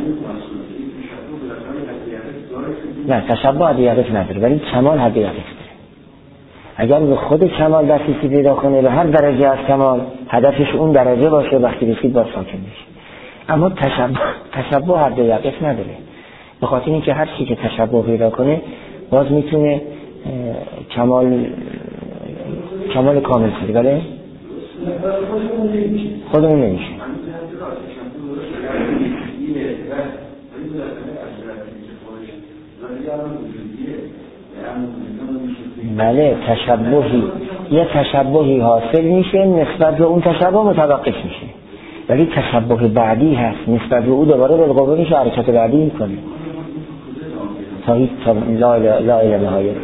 نه، تشبه حد یقف نداره ولی کمال حد یقف داره. اگر به خود کمال دسترسی پیدا کنه به هر درجه از کمال، هدفش اون درجه باشه، وقتی رسید باز ساکن میشه. اما تشبه حد یقف نداره، به خاطر اینکه هر چی که تشبه پیدا کنه باز میتونه کمال کامل کنه، بله؟ خودمون نمیشه. بله، یه تشبهی حاصل میشه، نسبت به اون تشبه متوقف میشه، ولی تشبه بعدی هست نسبت به اون دوباره بالقوه میشه حرکت بعدی میکنه تا لا اله نهایت.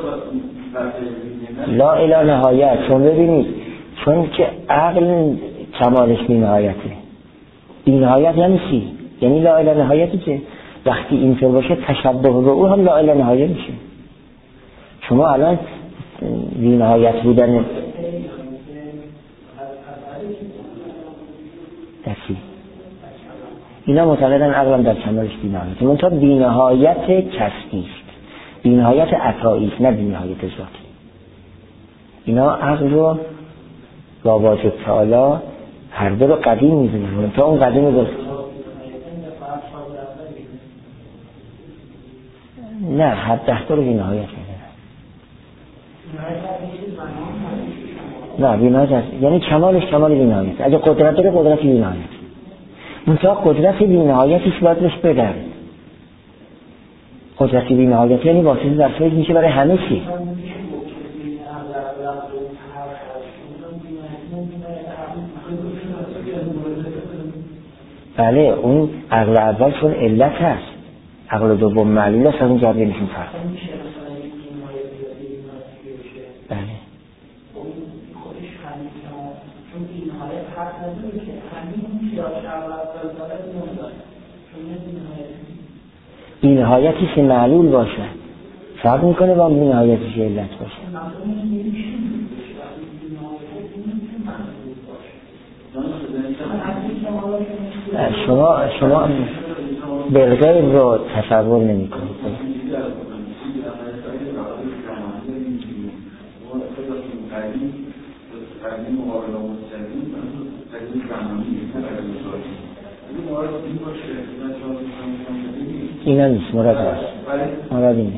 لا اله نهایت. چون ببینید، چون که عقل کمالش بی نهایته، بی نهایت یعنی چی؟ یعنی لا اله نهایتی که وقتی اینطور باشه تشبه به او هم لا اله نهایت میشه. شما الان بی نهایت بودن دستی اینا معتقدن عقلم در کمالش بی نهایت، منتها بی نهایت کسبی است، بی نهایت عطایی است، نه بی نهایت ذاتی. اینا عقل رو با واجب تعالی هر دو رو قدیم می‌دونن، تا اون قدیم رو نه حد ده رو بی نهایت می‌دونن. نه بی نهایت یعنی کمالش کمال بی نهایت. اگه قدرت داره قدرت بی نهایت، منتها قدرت بی نهایتش باید بهش بدن. قدرت بی نهایت یعنی واسطه در فیض میشه برای همه چی. بله، اون عقل اول چون علت هست، عقل دوم معلول است، اون جوابی نشون فرق. بله بی نهایتی که معلول باشه فرق میکنه با بی نهایتی که علت باشه. شما بالغیب رو تصور نمی کنید. اینا نیست، مراد هست، مراد نیست.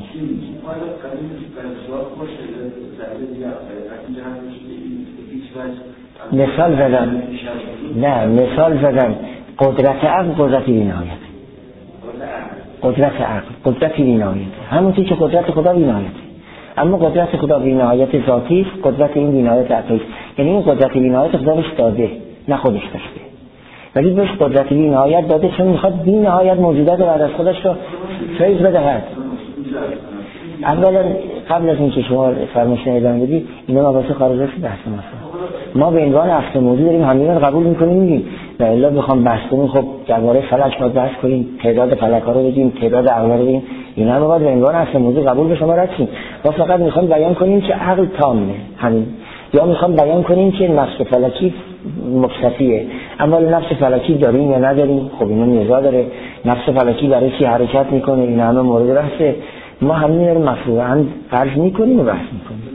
مثال زدم. نه مثال زدم. قدرت عقل قدرت بی‌نهایت. قدرت عقل قدرت بی‌نهایت. همونطور که قدرت خدا بی‌نهایت. اما قدرت خدا بی‌نهایت ذاتی است، قدرت این بی‌نهایت عقلی است. یعنی این قدرت بی‌نهایت خدا بهش داده، نه خودش داشته. ولی بهش قدرت بی‌نهایت داده چون میخواد بی‌نهایت موجودات بعد از خودش رو فیض بدهد. اولا قبل از اینکه شما فرمایشتون ادامه بدید، اینا مباحث خارج از بحث ما به عنوان اصل موضوع داریم همین رو قبول می‌کنیم میگیم و الا بخوام بحث کنیم خب درباره فلک ما بحث کنیم، تعداد فلک‌ها رو بگیم، تعداد اقمار رو بگیم، اینا رو باید به عنوان اصل موضوع قبول به شما رسیم. ما فقط می‌خوام بیان کنیم که عقل تامه همین، یا می‌خوام بیان کنیم که نفس فلکی مکتفیه. اما نفس فلکی داریم یا نداریم؟ خب اینا نزاع داره. نفس فلکی برای چی حرکت می‌کنه؟ این همه مورد بحثه. ما همین رو مفروضاً فرض می‌کنیم و بحث می‌کنیم.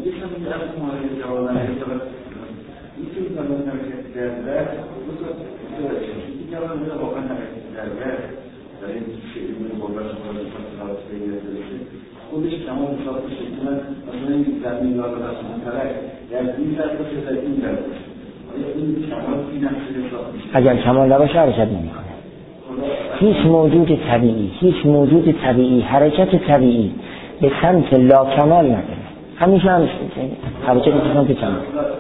خودش تمام شده شکل مثلا این زمین را رسانه ترک در این طرف شده این طرف این کمال این نقشه اگر کمال نباشه حرکت نمی‌کنه. هیچ موجود طبیعی حرکت طبیعی به سمت لا کمال نداره. همیشه هم حرکت به سمت کمال.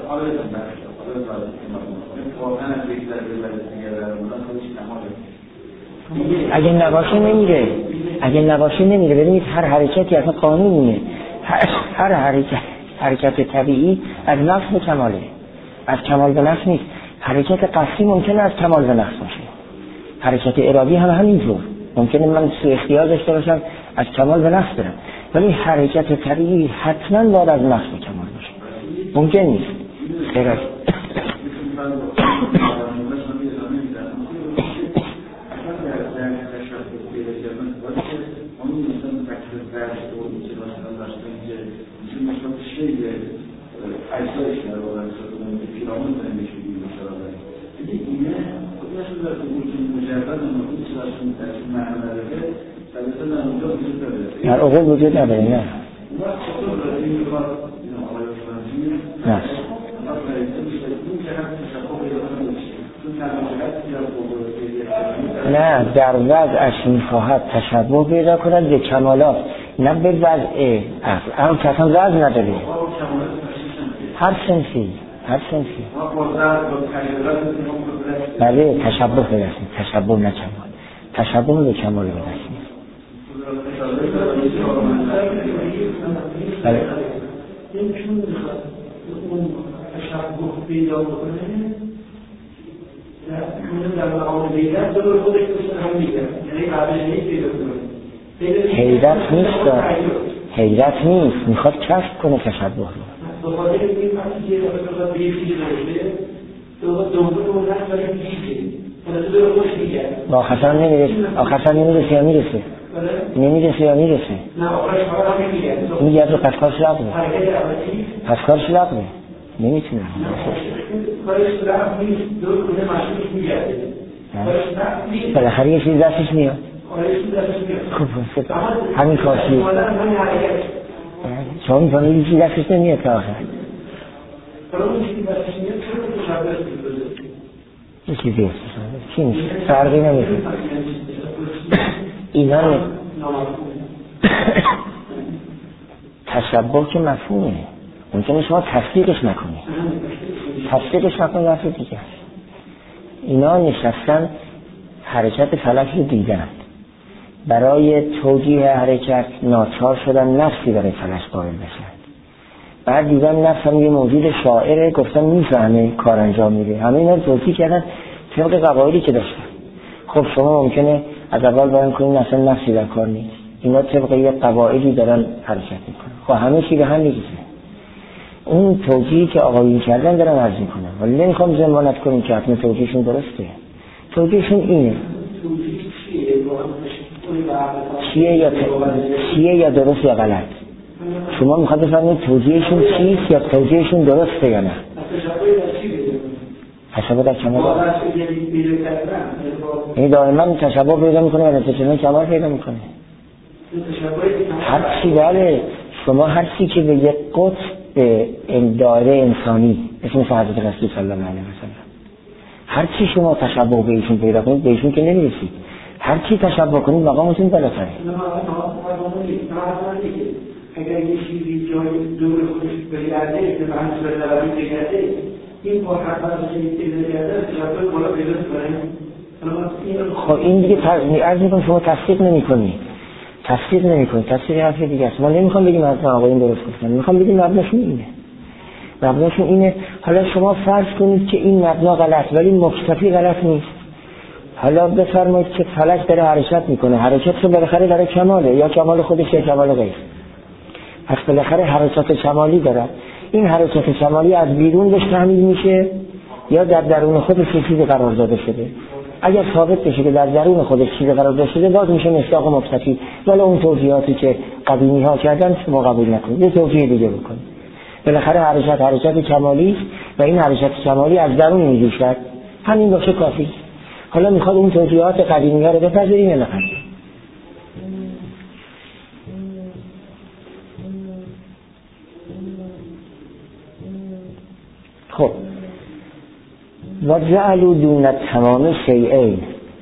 اگه نباشه نمیره. ببینید هر حرکتی اصلا قانونیه. هر حرکت طبیعی از نقص به کماله. از کمال به نقص نیست. حرکت قصدی ممکنه از کمال به نقص باشه. حرکت ارادی هم همینطور. ممکنه من سوء اختیار داشته باشم از کمال به نقص برم. ولی حرکت طبیعی حتما باید از نقص به کمال باشه. ممکن نیست. خیر است. در عقول وجود نداره. نه نه در وضعش میخواهد تشبه پیدا کند به کمالات، نه به وضع عقل. اما که اصلا وضع نداره. هر سنفی بله تشبه برسیم. تشبه نه کمال. تشبه به کمال برسیم. بله این چون میخواد اون تشبه پیدا کنه در مقام بیدت دور خودش بسید هم میگه، یعنی قبل نیست پیدا کنه. حیرت نیست میخواد کشف کنه تشبه رو. بخاطر این وقتی که بخواد به یک چیزی رسیده دنبال اون رفت برای دیگه خلاصه دور خودش میگه آخرسر نمیرسه یا میرسه؟ نمیرسه یا میرسه؟ نه آخرش هم میگه میگه تو پس کارش لغوه. نمیتونه بالاخره یه چیز دستش میاد. خب همین کافیه. شما میفهمید یه چیز دستش نمیاد تا آخر. یه چیزی هست چی نیست فرقی نمیده. اینا تشبه که مفهومه. ممکنه شما تصدیقش نکنید. وقتی دیگه اینا نشستن حرکت فلک رو دیدن، برای توجیه حرکت ناچار شدن نفسی برای فلک قائل بشن. بعد دیدن نفس هم یه موجود شاعره، گفتن میفهمه کار انجام میده. همه اینا توجیه کردن طبق قواعدی که داشتن. خب شما ممکنه از اول بیان کنید اصلا نفسی در کار نیست. اینا طبق یه قواعدی دارن حرکت میکنن. خب همه چی به هم میریزه. اون توجیهی که آقایون کردن دارن عرض میکنن، ولی نمیخوام ضمانت کنیم که حتما توجیهشون درسته. توجیهشون اینه. چیه یا درست یا غلط. شما میخواد بفرمایید توجیهشون چیست یا توجیهشون درسته یا نه. تشبه در کمال. یعنی دائما تشبه پیدا میکنه یا نتیجه کمال پیدا میکنه. هر چی بله. شما هر چی که به یک قطب به دایره انسانی اسم حضرت رسول صلی الله علیه و سلم. هر چی شما تشبه به ایشون پیدا کنید به ایشون که نمیرسید. هر چی تشبه کنید مقامتون بالاتره. اگر یه چیزی جای دور خودش بگرده به منصور طلبی بگرده این با حرفت بگرده شرطای بالا پیدا کنه. خب این دیگه عرض میکنم شما تصدیق نمی کنید. تصدیق حرف دیگه است. ما نمیخوام بگیم از آقایون درست گفتن، میخوام بگیم مبناشون اینه. حالا شما فرض کنید که این مبنا غلط ولی مکتفی غلط نیست. حالا بفرمایید که فلک داره حرکت میکنه، حرکت رو بالاخره داره کماله، یا کمال خودش یا کمال غیر. پس بالاخره حرکت کمالی داره. این حرکت کمالی از بیرون بهش تحمیل میشه یا در درون خودش چیزی قرار داده شده. اگر ثابت بشه که در درون خودش چیزی قرار داده شده باز میشه مصداق مکتفی. ولی اون توضیحاتی که قدیمی ها کردن شما قبول نکنید، یه توضیح دیگه بکنید. بالاخره حرکت کمالی و این حرکت کمالی از درون میجوشد، همین باشه کافی. حالا میخواد اون توضیحات قدیمی ها رو بپذیریم یا نه؟ خب و جعلوا دون التمام شیئین،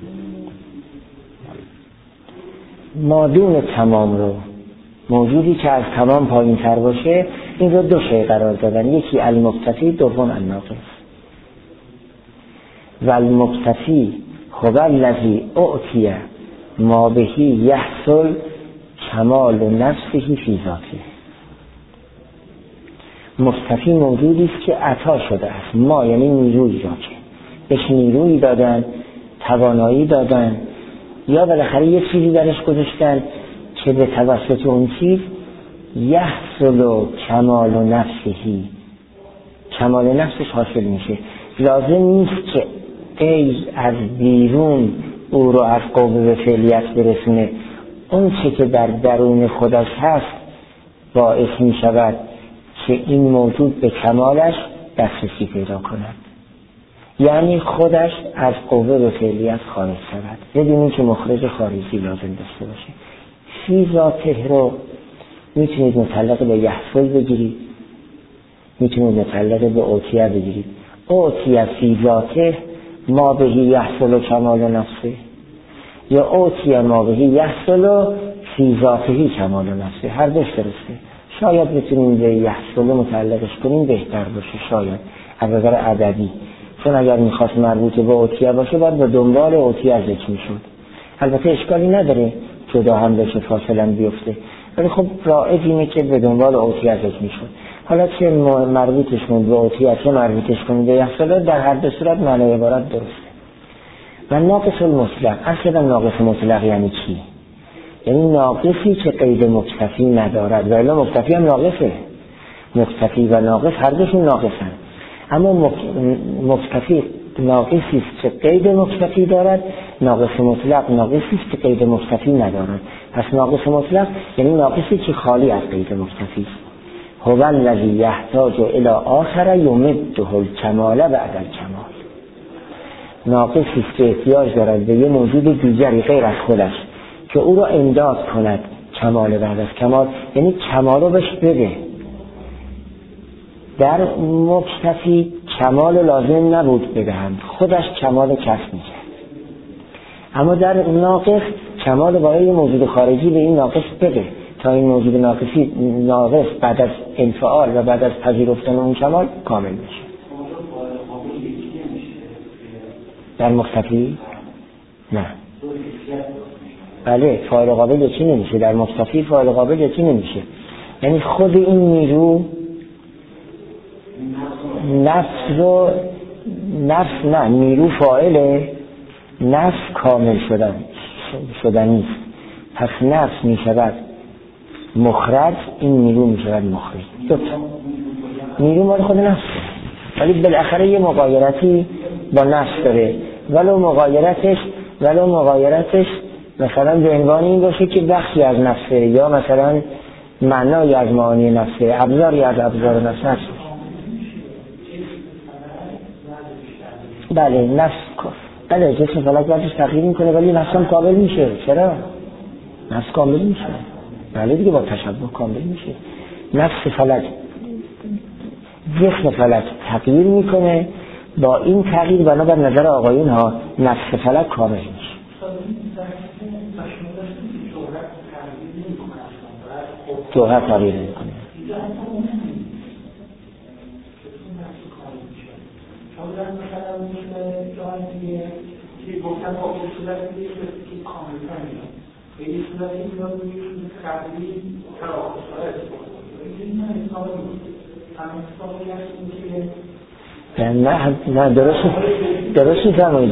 ما دون تمام رو، موجودی که از تمام پایین تر باشه، این رو دو شیء قرار دادن، یکی المکتفی، دوم الناقص. و المکتفی هو الذی اعطی ما بهی یحصل کمال نفسه فی ذاته. مکتفی موجودی است که عطا شده است، ما یعنی نیرویی را که بهش نیرویی دادن، توانایی دادن، یا بالاخره یه چیزی درش گذاشتن که به توسط اون چیز یحصل کمال نفسهی، کمال نفسش حاصل میشه. لازم نیست که ای از بیرون او رو از قوه به فعلیت برسونه، اون چه که در درون خودش هست باعث میشود که این موجود به کمالش دسترسی پیدا کند، یعنی خودش از قوه به فعلیت خارج شود بدون اینکه مخرج خارجی لازم داشته باشه. فی ذاته رو میتونید متعلق به یحصل بگیرید، میتونید متعلق به اوتیه بگیرید. اوتیه فی ذاته ما بهی یحصل کمال نفسه، یا اوتیه ما بهی یحصل فی ذاته کمال نفسه، هر دوش درسته. شاید بتونیم به یحصل متعلقش کنیم بهتر باشه، شاید از نظر عددی، چون اگر میخواست مربوط به اوتیه باشه باید به دنبال اوتیه ذکر میشد. البته اشکالی نداره جدا هم بشه، فاصله بیفته، ولی خب رائج اینه که به دنبال اوتیه ذکر میشد. حالا چه مربوطش کنید به اوتیه چه مربوطش کنید به یحصل، در هر دو صورت معنی عبارت درسته. و ناقص المطلق، اصلا ناقص مطلق یعنی چی؟ یعنی ناقصی که قید مکتفی ندارد، ولی مکتفی هم ناقصه. مکتفی و ناقص هر دوشون ناقصن، اما مکتفی ناقصی است که قید مکتفی دارد، ناقص مطلق ناقصی است که قید مکتفی ندارد. پس ناقص مطلق یعنی ناقصی که خالی از قید مکتفی است. هو الذی یحتاج الی آخر یمده الکمال بعد الکمال. ناقصی است که احتیاج دارد به یه موجود دیگری غیر از خودش که او را امداد کند کمال بعد از کمال، یعنی کمال رو بهش بده. در مکتفی کمال لازم نبود بدهند، خودش کمال کسب میکرد. اما در ناقص کمال باید یه موجود خارجی به این ناقص بده تا این موجود ناقص بعد از انفعال و بعد از پذیرفتن اون کمال کامل بشه. در مکتفی نه، بله فاعل قابل یکی نمیشه، در مکتفی فاعل قابل یکی نمیشه. یعنی خود این نیرو نفس نه، نیرو فاعله، نفس کامل شدنی است. پس نفس می شود مخرج، این نیرو می شود مخرج. دوتا نیرو مال خود نفسه، ولی بالاخره یه مغایرتی با نفس داره، ولو مغایرتش مثلا به عنوان این باشه که بخشی از نفسه، یا مثلا معنایی از معانی نفسه، ابزاری از ابزار نفسه. بله نفس، بله جسم فلک بعدش تغییر میکنه ولی نفس هم کامل میشه. چرا؟ نفس کامل میشه، بله دیگه با تشبه کامل میشه. نفس فلک جسم فلک تغییر میکنه، با این تغییر بنابر نظر آقایون ها نفس فلک کامل میشه. جوهر تغییر نمیکنه. نه درست میفرمایید.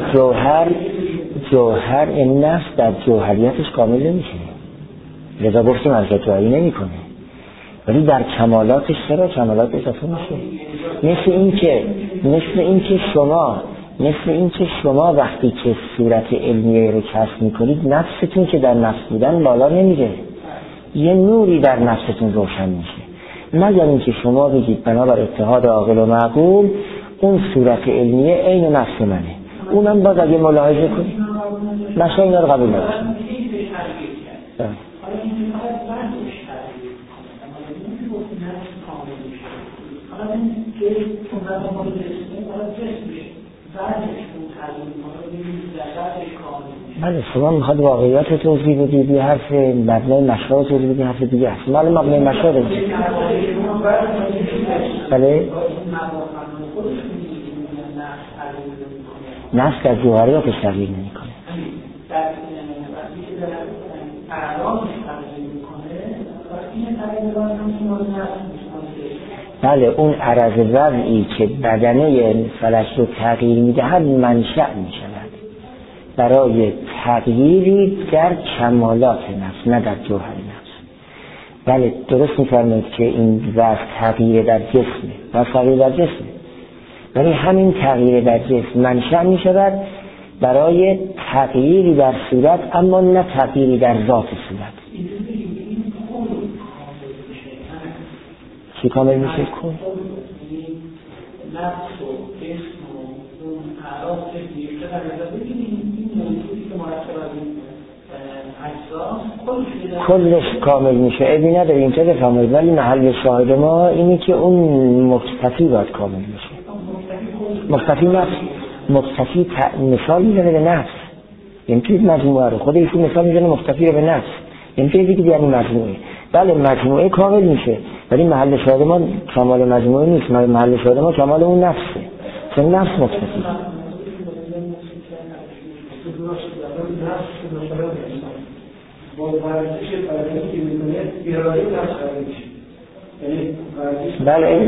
جوهر این نفس در جوهریتش کامل نمیشه، لذا گفتیم از جوهری نمیکنه، ولی در کمالاتش چرا کمالات اضافه میشه. مثل این که شما وقتی که صورت علمیه رو کسب میکنید، نفستون که در نفس بودن بالا نمیره، یه نوری در نفستون روشن میشه، مگر اینکه شما بگید بنابر اتحاد عاقل و معقول اون صورت علمیه عین نفس منه. اونم باز اگه ملاحظه کنید مثلا اینا رو قبول نداشتیم. بله شما میخواد واقعیت رو توضیح بدید، یه حرف مبنای مشروع رو توضیح بدید، حرف دیگه هست. مال مبنای مشروع رو بدید. بله نفس در جوهریاتش تغییر نمیکنه. بله اون عرض وضعی که بدنه فلک رو تغییر میدهد منشأ میشود برای تغییری در کمالات نفس، نه در جوهر نفس. بله درست میفرمایید که این وضع تغییر در جسمه و تغییر در جسمه، ولی همین تغییر در جسم منشأ میشود برای تغییری در صورت، اما نه تغییری در ذات صورت. چی کامل میشه کن؟ نفس و جسم و اون اعراض که دیگه در نظر بگیریم این موضوعی که مرتب از این اجزا کلش کامل میشه. ابی نداره اینجا بفهمید، ولی محل شاهد ما اینه که اون مختفی باید کامل میشه. مختفی نفس، مختفی مثال میزنه به نفس، یعنی توی مجموعه رو خود ایشون مثال میزنه مختفی رو به نفس، یعنی توی دیگه یعنی مجموعه. بله مجموعه کامل میشه، ولی محل شاهد ما کمال مجموعه نیست، محل شاهد ما کمال اون نفسه، چون نفس مختفی. بله این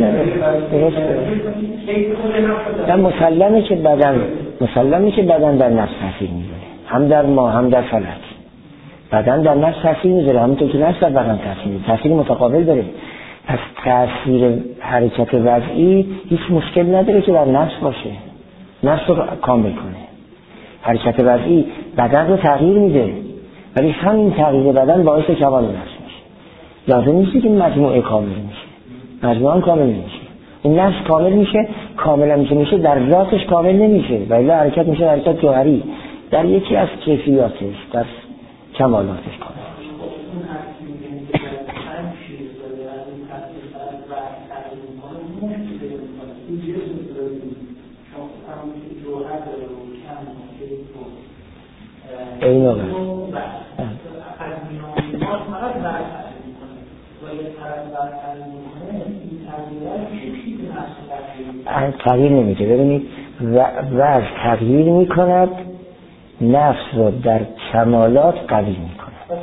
مسلمه که بدن در نفس تاثیر میذاره، هم در ما هم در فلک. بدن در نفس تاثیر میذاره، همونطور که نفس در بدن تاثیر میذاره، تاثیر متقابل داره. پس تاثیر حرکت وضعی هیچ مشکل نداره که در نفس باشه، نفس رو کامل کنه. حرکت وضعی بدن رو تغییر میده، ولی همین تغییر بدن باعث کمال نفس میشه. لازم نیست که مجموعه کامل میشه، مجموعه کامل نمیشه. این نفس کامل میشه، کاملا میشه در ذاتش کامل نمیشه، ولی حرکت میشه حرکت جوهری در یکی از کیفیاتش، در کمالاتش کامل. اینو تغییر نمیده. ببینید وضع تغییر میکند، نفس رو در کمالات قوی میکند.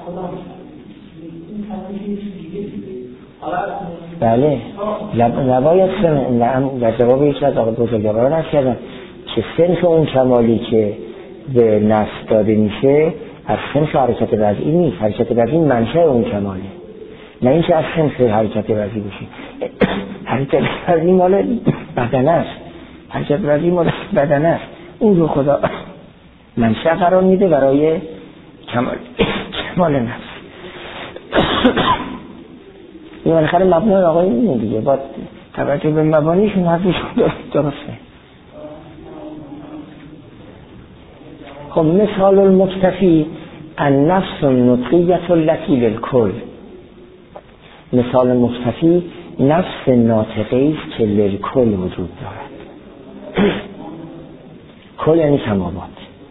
بله نباید در جواب یکی از آقای بزرگواران هست کردن که صنف اون کمالی که به نفس داده میشه از صنف حرکت وضعی نیست. حرکت وضعی منشأ اون کماله، نه اینکه از صنف حرکت وضعی بشه. حرکت وضعی مال بدن است، حرکت وضعی مال بدن است، اون رو خدا منشأ قرار میده برای کمال نفس. این بالاخره مبنای آقای اینه دیگه، با توجه به مبانیشون حرفشون درسته. خب مثال المکتفی النفس النطقیة التي للکل. مثال مکتفی نفس ناطقه است که للکل وجود دارد. کل یعنی سماوات.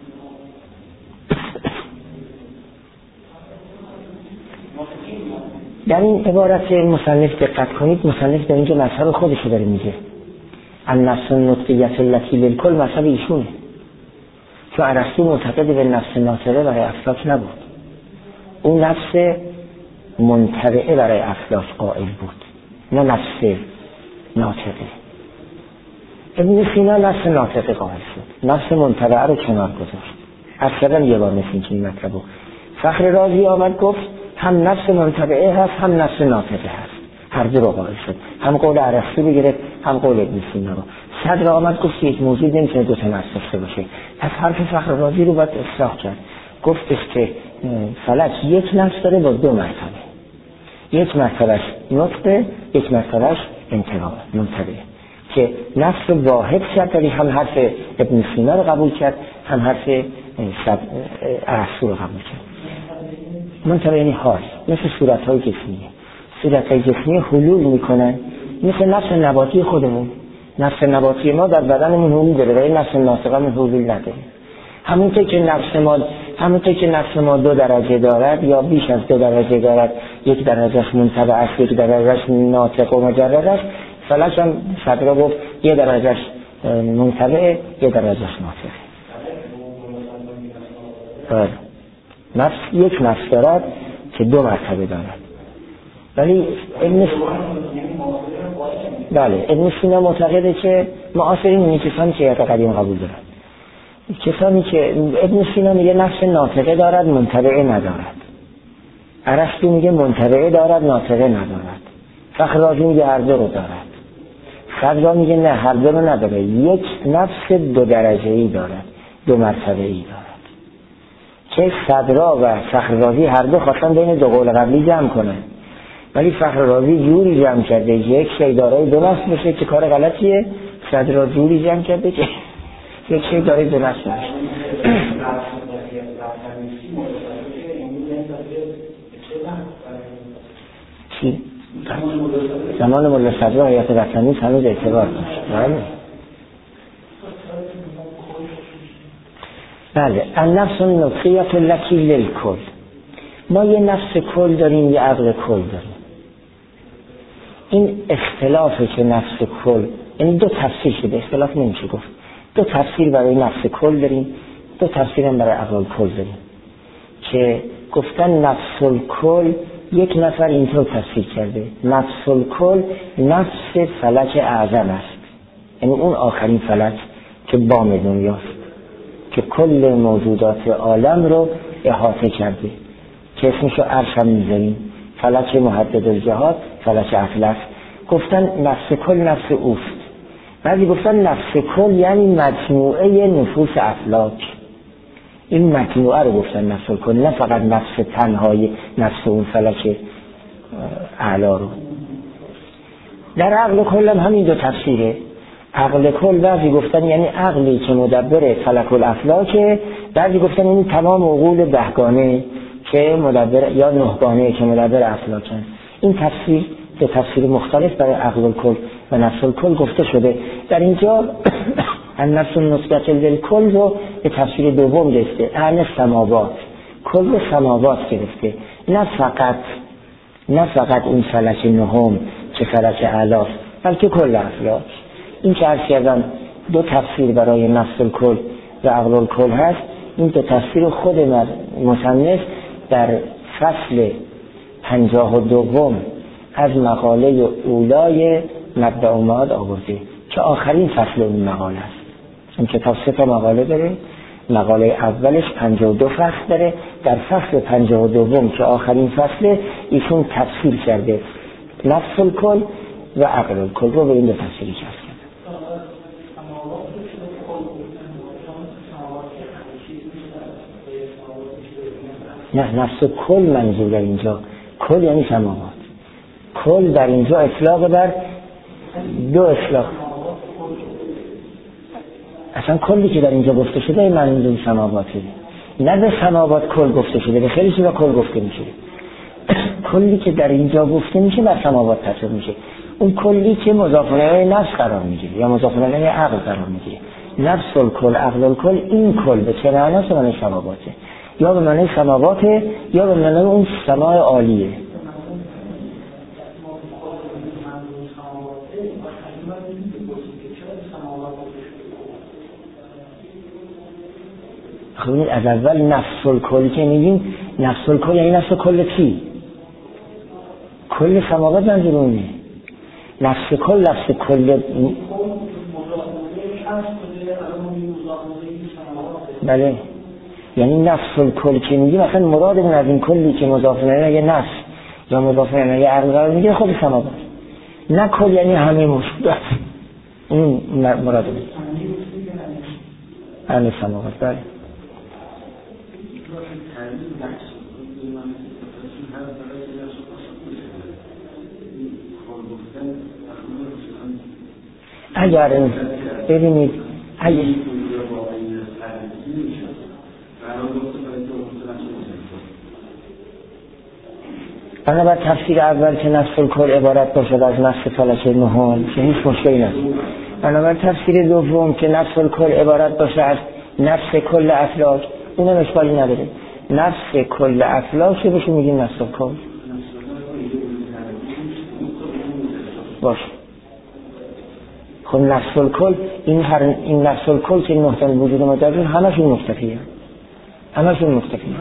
در این عبارت مصنف دقت کنید، مصنف در اینجا مذهب خودشو داره میگه. النفس النطقیة التي للکل مذهب ایشونه، چون ارسطو معتقد به نفس ناطقه برای افلاک نبود، اون نفس منتبعه برای افلاک قائل بود، نه نفس ناطقه. ابن سینا نفس ناطقه قائل شد، نفس منتبعه رو کنار گذاشت. اصلا یه بار مثل این مطلبو فخر رازی آمد گفت هم نفس منتبعه هست هم نفس ناطقه هست، هر دو رو قائل شد، هم قول ارسطو بگیرد هم قول ابن سینا رو. صدر آمد گفت یک موجود نمیتونه دو تا نفس داشته باشه، پس حرف فخر رازی رو باید اصلاح کرد. گفتش که فلک یک نفس داره با دو مرتبه، یک مرتبهش نطقه، یک مرتبهش انتباه منتبه، که نفس واحد شد، ولی هم حرف ابن سینا رو قبول کرد هم حرف ارسطو رو قبول کرد. منتبه یعنی حال، مثل صورت‌های جسمیه. صورت‌های جسمی حلول میکنن، مثل نفس نباتی خودمون. نفس نباتی ما در بدنمون حلول داره ولی نفس ناطقمون حلول نداره. همونطور که نفس ما 2 درجه دارد یا بیش از 2 درجه دارد، یک درجهش منتبه است، یک درجهش ناطق و مجرد است، فلک هم صدر گفت 1 درجهش منتبه، 1 درجهش ناطقه. نفس یک نفس دارد که 2 مرتبه دارد. ولی ابن سینا معتقده که معاصرین کسانی که قدیم قبول دارن، کسانی که ابن سینا میگه نفس ناطقه دارد منتبعه ندارد، ارسطو میگه منتبعه دارد ناطقه ندارد، فخر رازی میگه هر دو رو دارد، صدرا میگه نه هر دو رو نداره، یک نفس 2 درجه‌ای دارد، 2 مرتبه‌ای دارد. که صدرا و فخر رازی هر دو خواستن بین 2 قول قبلی جمع کنن، ولی فخر رازی جوری جمع کرده یک شی دارای 2 نفس بشه که کار غلطیه، صدرا جوری جمع کرده که یک شی دارای 2 نفس بشه. چی؟ زمان مولا صدرا حیات وطنی هنوز اعتبار داشت. بله، النفس النطقیة التي للکل. ما یه نفس کل داریم، یه عقل کل داریم. این اختلافه که نفس کل، یعنی 2 تفسیر شده، اختلاف نمیشه گفت. 2 تفسیر برای نفس کل داریم، 2 تفسیر هم برای عقل کل داریم. که گفتن نفس الکل، یک نفر اینطور تفسیر کرده، نفس الکل نفس فلک اعظم است، یعنی اون آخرین فلک که بام دنیاست، که کل موجودات عالم رو احاطه کرده، که اسمشو عرش هم میذاریم، فلک محدد الجهات، فلک اطلس. گفتن نفس کل نفس اوست. بعضی گفتن نفس کل یعنی مجموعه نفوس افلاک، این مجموعه رو گفتن نفس کل، نه فقط نفس تنهای نفس اون فلک اعلا رو. در عقل کل هم همین 2 تفسیره. عقل کل بعضی گفتن یعنی عقلی که مدبر فلک الافلاکه، بعضی گفتن یعنی تمام عقول 10گانه که مدبر، یا 9گانه که مدبر افلاکن. این تفسیر 2 تفسیر مختلف برای عقل کل و نفس کل گفته شده. در اینجا النفس النطقیة للکل رو به تفسیر دوم گرفته، اهل سماوات، کل سماوات گرفته، نه فقط اون فلک نهم که فلک اعلاست، بلکه کل افلاک. این که عرض کردم 2 تفسیر برای نفس الکل و عقل الکل هست. این 2 تفسیر خود مصنف در فصل 52 از مقاله اولای مبدأ معاد آورده که آخرین فصل اون مقاله است. این کتاب 3 تا مقاله داره، مقاله اولش 52 فصل داره، در فصل 52 که آخرین فصل ایشون تفسیر کرده نفس الکل و عقل الکل رو به این 2 تفسیری کرده. نه، نفس کل منظور اینجا، کل یعنی سماوات. کل در اینجا اطلاق بر 2 اطلاق. اصلا کلی که در اینجا گفته شده این منظور سماواته، نه به سماوات کل گفته شده، به خیلی چیزا کل گفته میشه. کلی که در اینجا گفته میشه بر سماوات تصور میشه. اون کلی که مضاف الیه نفس قرار میگیره یا مضاف الیه عقل قرار میگیره. نفس الکل عقل الکل، این کل به چه معناست؟ به معنی سماواته، یا به معنی سماواته یا به معنی اون سماع عالیه. خب از اول نفس الکل که میگیم، نفس الکل یعنی نفس کل چی؟ کل سماوات منظورونه. نفس کل، نفس کل بله، یعنی نفس الکل که میگیم مثلا مرادمون از این کلی که مضاف الیه نفس یا مضاف الیه عقل قرار میگیره خود سماوات، نه کل یعنی همه موجودات. این مرادمون همه سماوات. بله اگر ببینید بنابر تفسیر اول که نفس الکل عبارت باشد از نفس فلک نهم که هیچ مشکلی نیست. بنابر تفسیر دوم که نفس الکل عبارت باشه از نفس کل افلاک، اونم اشکالی نداره. نفس کل افلاک بشه میگیم نفس الکل باشه. خب نفس الکل این نفس الکل که نهتن وجود مجرد همشون مختفیه، همشون مختفیه.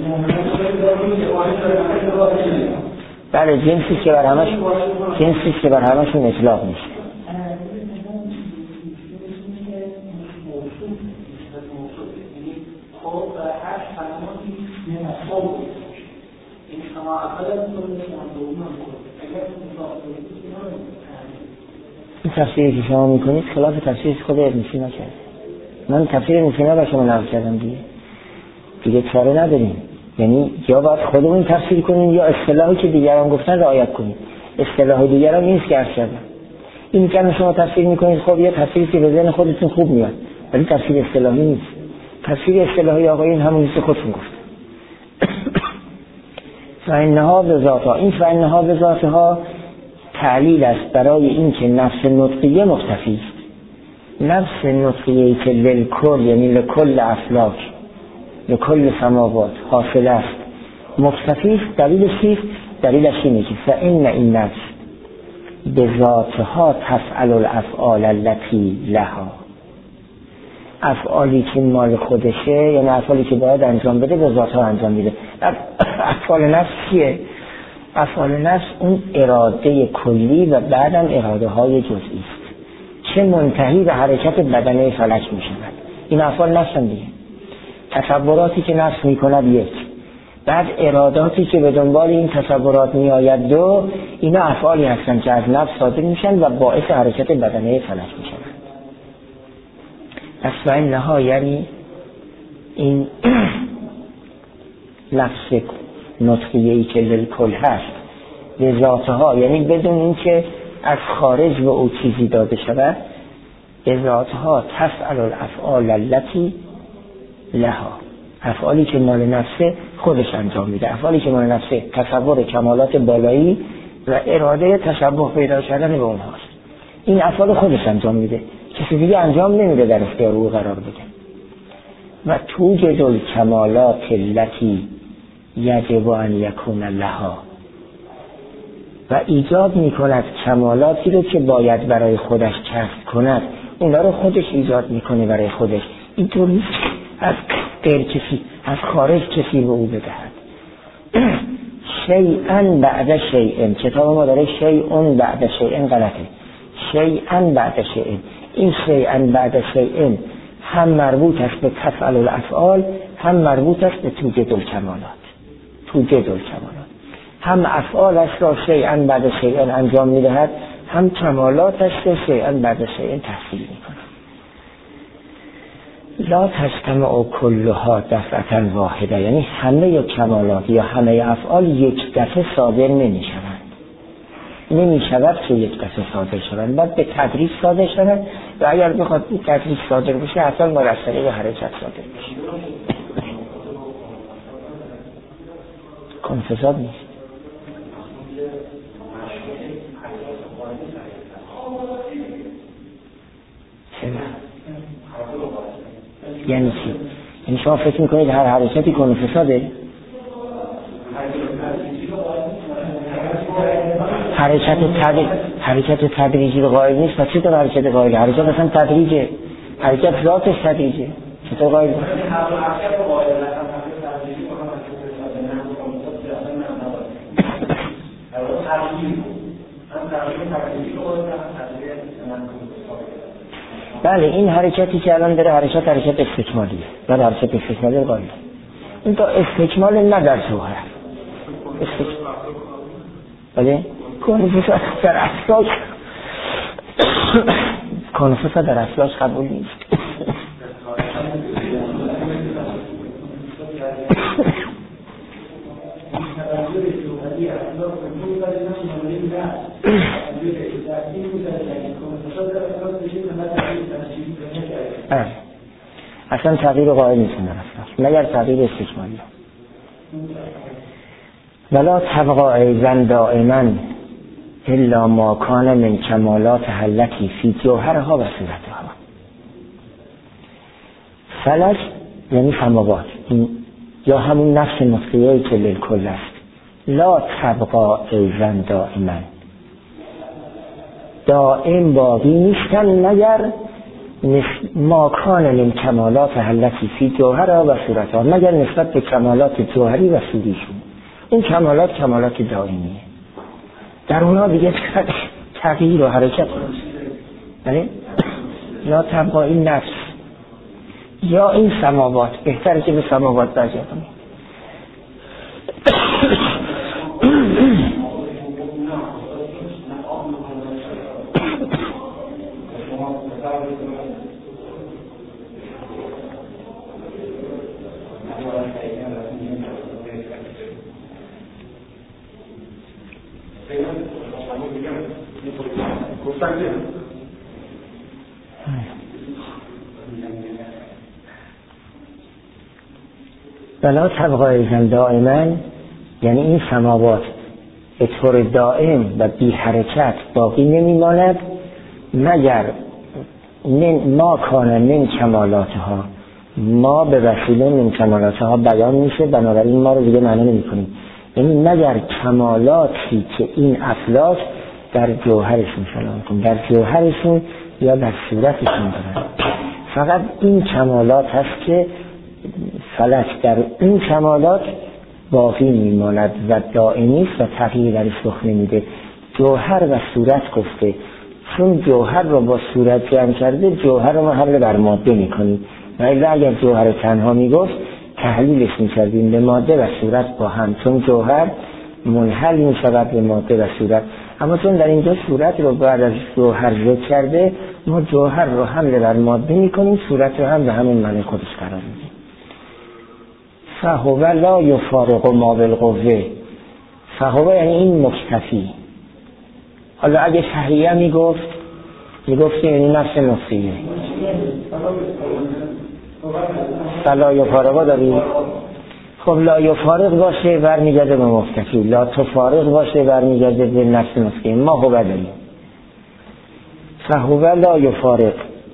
بله جنسی که بر همشون اطلاق میشه. این تفسیری که شما میکنید خلاف تفسیر خود ابن سینا کرد. من تفسیر ابن سینا به شما نقل کردم دیگه چاره نداریم. یعنی یا باید خودمون تفسیر کنیم یا اصطلاحی که دیگران گفتن رعایت کنیم. اصطلاح دیگران نیست که عرض کردم. این که شما تفسیر میکنید خب یه تفسیری که به ذهن خودتون خوب میاد، ولی تفسیر اصطلاحی نیست. تفسیر اصطلاحی آقایون همون که خودتون گفت. فإنها بذاتها، این فإنها بذاتها تعلیل است برای این که نفس نطقیه مختفی است. نفس نطقیه که للکل یعنی لکل افلاک لکل سماوات حاصل است مختفی است. دلیلش چیست؟ دلیلش اینه که فإن این نفس بذاتها تفعل الافعال التي لها، افعالی که مال خودشه یعنی افعالی که باید انجام بده به ذاتها انجام میده. افعال نفس چیه؟ افعال نفس اون اراده کلی و بعدم اراده های جزئی است که منتهی به حرکت بدنه فلک می شود. این افعال نفس هم دیگه. تصوراتی که نفس می کند یک، بعد اراداتی که به دنبال این تصورات می آید دو، اینا افعالی هستند که از نفس صادر میشن و باعث حرکت بدنه فلک می شود. پس اینها یعنی این نفس نطقیه‌ای که للکل هست به ذاتها، یعنی بدون اینکه از خارج به او چیزی داده شود، به ذاتها تفعل الافعال التي لها، افعالی که مال نفسه خودش انجام میده، افعالی که مال نفسه تصور کمالات بالایی و اراده تشبه پیدا کردن به اونهاست. این افعال خودش انجام میده، کسی دیگه انجام نمیده در اختیار او قرار بده. و توجد الکمالات التي یجب ان یکون لها، و ایجاد میکند کمالاتی رو که باید برای خودش کسب کند، اونا رو خودش ایجاد میکنه برای خودش. اینطور نیست از غیر کسی، از خارج کسی به او بدهد. شیئا بعد شیئا، کتاب ما داره شیئا بعد شیئا غلطه، شیئا بعد شیئا. این شیئا بعد شیئا هم مربوط است به تفعل الافعال، هم مربوط است به توجد الکمالات. توجد الکمالات هم افعالش را شیئا بعد شیئا انجام میدهد، هم کمالاتش را شیئا بعد شیئا تحصیل میکند. لا تجتمع کلها دفعة واحده، یعنی همه کمالات یا همه افعال یک دفعه صادر نمیشوند، نمیشود که یک دفعه صادر شوند، باید به تدریج صادر شوند و اگر بخواد این تدریج صادر بشه اصلا با رساله به حرکت صادر بشه. کنفساد نیست. یعنی چی؟ یعنی شما فکر میکنید هر حرکتی کن فساده؟ حرکت تدریجی به قائل نیست. پس چطور حرکت قائل؟ حرکت اصلا تدریجه، حرکت ذاتش تدریجه، چطور قائل؟ بله این حرکتی که الان داره حرکت استکمالیه، بله حرکت استکمالی قائل. این تا استکمال نه در جوهر بله کنفوس در اسلاش قبول نیست. اصلا تغییر قائل نیست در اسلاش مگر تغییر استکمالی. ولا تبقى ایضا دائما الا ما کان من کمالات حلتی فی جوهرها و صورتها. فلک یعنی سماوات یا همون نفس مطلقه که للکل است. لا تبقى ایضا دائما دائم باقی نیستن مگر ما کان من کمالات حلتی فی جوهرها و صورتها، مگر نسبت به کمالات جوهری و صوریشون. این کمالات دائمیه، در اونا دیگه تغییر و حرکت نیست. یعنی لا تبقى این نفس یا این سماوات، بهتره که به سماوات برجع کنیم. ولا تبقى ایضا دائما یعنی این سماوات به طور دائم و بی حرکت باقی نمیماند مگر ما کان من کمالاتها، ما به وسیله من کمالاتها بیان میشه، بنابراین ما رو دیگه معنی نمی کنیم. یعنی مگر کمالاتی که این افلاک در جوهرشون سلام کن، در جوهرشون یا در صورتشون دارن. فقط این کمالات هست که فلک در این کمالات باقی میماند و دائمی است و تغییر درش رخ نمیده. جوهر و صورت گفته، چون جوهر رو با صورت جمع کرده جوهر رو ما حمل بر ماده میکنیم، و اگر جوهر تنها میگفت تحلیلش میکردیم به ماده و صورت با هم، چون جوهر منحل میشود به ماده و صورت. اما چون در اینجا صورت رو بعد از جوهر ذکر کرده ما جوهر رو حمل بر ماده میکنیم، صورت رو هم به همین معنی خودش قرار میدیم. فهو لا یفارق ما بالقوه، فهو یعنی این مکتفی. حالا اگه شهریه میگفت یعنی نفس نصیه. لا یفارقا داریم. خب لا یفارق باشه برمیگرده به مکتفی، لا تفارق باشه برمیگرده به نفس نصیه. ما هو داریم. فهو لا یفارق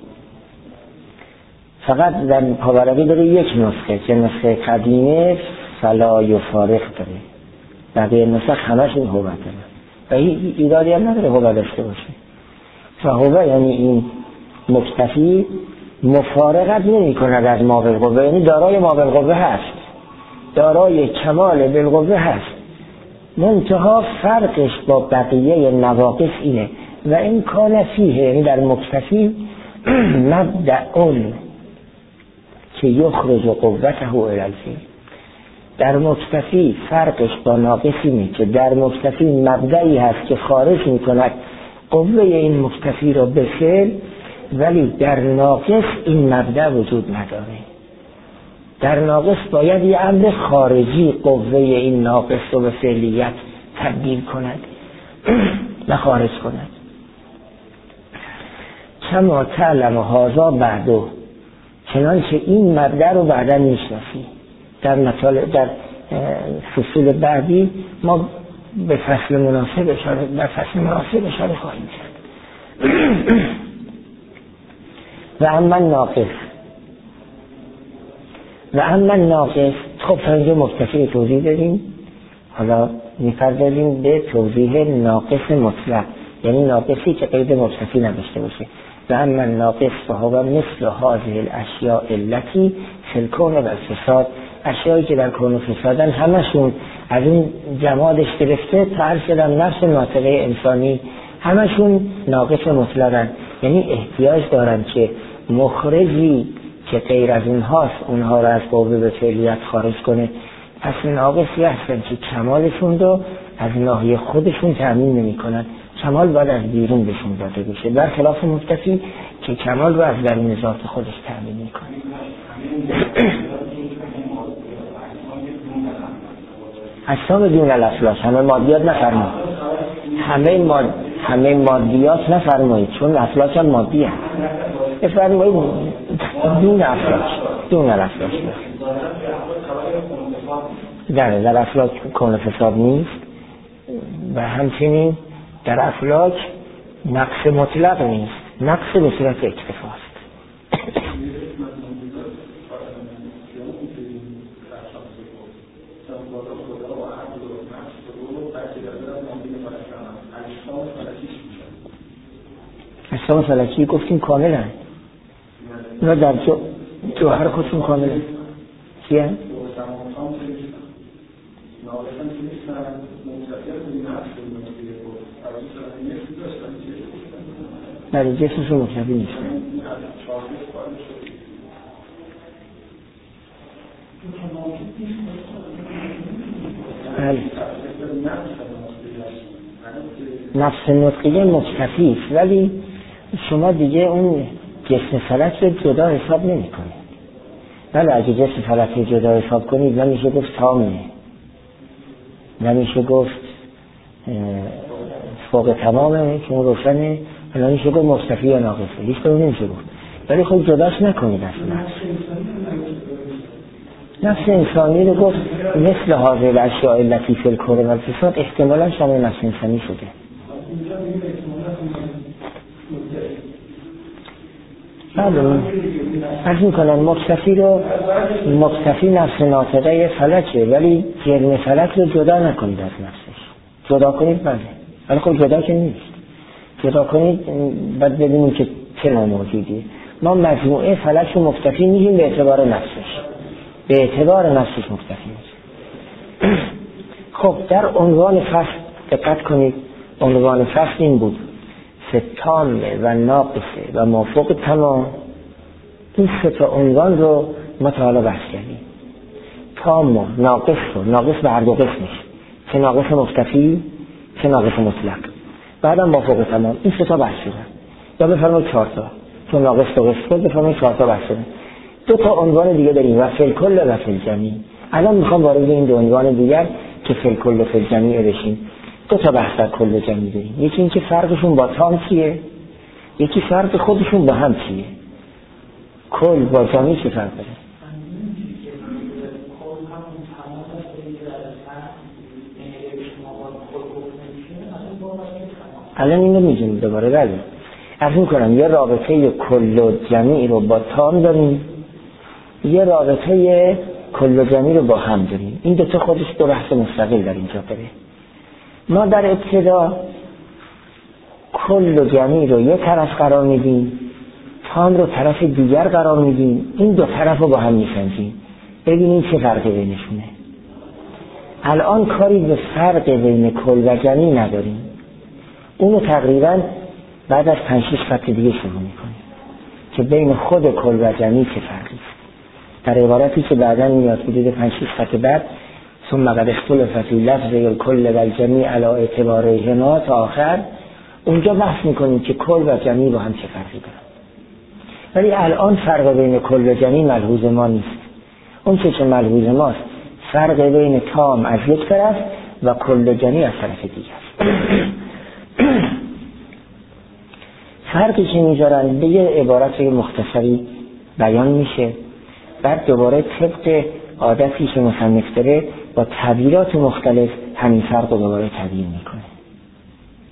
فقط در پاورقی داره یک نسخه که نسخه قدیمه فلا یفارق داره، بقیه نسخه همش این هو داره و ایرادی هم نداره هو داشته باشه. فهو یعنی این مکتفی مفارقت نمی کند از ما بالقوه، یعنی دارای ما بالقوه هست، دارای کمال بالقوه هست، منتها فرقش با بقیه نواقص اینه و این کان فیه، یعنی در مکتفی مبدأ که یخرج قوته الی الفعل. در مکتفی فرقش با ناقص اینه که در مکتفی مبدئی هست که خارج میکند قوه این مکتفی را به فعل، ولی در ناقص این مبدأ وجود نداره. در ناقص باید یه امر خارجی قوه این ناقص رو به فعلیت تبدیل کند و خارج کند. کما تعلم هذا بعدو، چنانچه این مبدأ رو بعدا میشناسی. در فصول بعدی ما به فصل مناسب اشاره خواهیم کرد. و اما ناقص و اما ناقص. خب تا اینجا مکتفی توضیح دادیم، حالا می‌پردازیم به توضیح ناقص مطلق، یعنی ناقصی که قید مکتفی نداشته باشه. و اما ناقص فهو مثل هذه الاشیاء التي فی الکون و الفساد، اشیایی که در کون و فسادن همشون از این جمادش گرفته تا هر شدن نفس ناطقه انسانی همشون ناقص مطلقن، یعنی احتیاج دارن که مخرجی که غیر از اونهاست اونها را از قوه به فعلیت خارج کنه. پس ناقصی هستن که کمالشون رو از ناحیه خودشون تأمین نمی کنن، کمال باید از بیرون بهشون داده بشه، برخلاف مکتفی که کمال رو از درون ذات خودش تأمین می کنه. اجسام دون الافلاک، همه مادیات نفرمایید، همه مادیات نفرمایید، چون افلاک هم مادی هست. بفرمایید دون الافلاک در افلاک کون فساد نیست و همچنین در افلاک نقص مطلق نیست، نقص به صورت اکتفاست. اجسام فلکی گفتیم کاملا، اونا در جوهر خودشون کاملا چیه؟ برای جسمشون مکتفی نیست. نفس نطقیه مکتفی است، ولی شما دیگه اون جسم فلک رو جدا حساب نمی کنید. ولی اگه جسم فلک رو جدا حساب کنید نمیشه گفت تامه، نمیشه گفت فوق تمامه که اون روشنه، نمیشه گفت مکتفی یا ناقصه، هیچ طور نمیشه گفت. ولی خب جداش نکنید اصلا. نفس انسانی رو گفت مثل هذه الاشیاء التي فی الکون و الفساد، احتمالا شامل نفس انسانی شده. از میکنن مکتفی نفس ناطقه فلکه، ولی جرم فلک رو جدا نکنید از نفسش. جدا کنید بله، ولی خب جدا که نیست. جدا کنید باید ببینیم که چه نوع موجودیه. ما مجموعه فلک رو مکتفی میگیم به اعتبار نفسش، به اعتبار نفسش مکتفی میشه. خب در عنوان فصل دقت کنید، عنوان فصل این بود: ستامه و ناقصه و مافوق تمام. این سه تا عنوان رو ما تا حالا بحث کردیم. تام و ناقص رو، ناقص به هر دو قسمش، چه ناقص مکتفی چه ناقص مطلق، بعدم مافوق تمام. این سه تا بحث شدن، یا بفرمایید 4 تا، چون ناقص دو قسم بفرمایید 4 تا بحث شدن. 2 تا عنوان دیگه داریم، و فی الکل و فی الجمیع. الان میخوام وارد این 2 عنوان دیگر که فی الکل و فی الجمیع بشیم. 2 تا بحث در کل و جمیع داریم. یکی این که فرقشون با تام چیه، یکی فرق خودشون با هم چیه. کل با جمیع چه فرق داره؟ الان اینو میگیم دوباره. بله عرض میکنم یه رابطه کل و جمیع رو با تام داریم، یه رابطه کل و جمیع رو با هم داریم. این 2 تا خودش 2 بحث مستقل در اینجا داره. ما در ابتدا کل و جمیع رو یه طرف قرار میدیم، تام رو طرف دیگر قرار میدیم. این 2 طرف رو با هم میسنجیم ببینیم چه فرقی بینشونه. الان کاری به فرق بین کل و جمیع نداریم، اونو تقریبا بعد از 5-6 خط دیگه شروع میکنیم که بین خود کل و جمیع چه فرقی است. در عبارتی که بعدا میاد حدود 5-6 خط بعد، ثم قد اختلف فی لفظ الکل و الجمیع علی اعتبارهما تا آخر، اونجا بحث میکنیم که کل و جمیع با هم چه فرقی دارن. ولی الان فرق بین کل و جمیع ملحوظ ما نیست. اون چه ملحوظ ماست فرق بین تام از یک طرف و کل و جمیع از طرف دیگر. فرقی که میذارن به یه عبارت مختصری بیان میشه، بعد دوباره طبق عادتی که مصنف داره با تعبیرات مختلف همین فرق رو دوباره تبیین میکنه.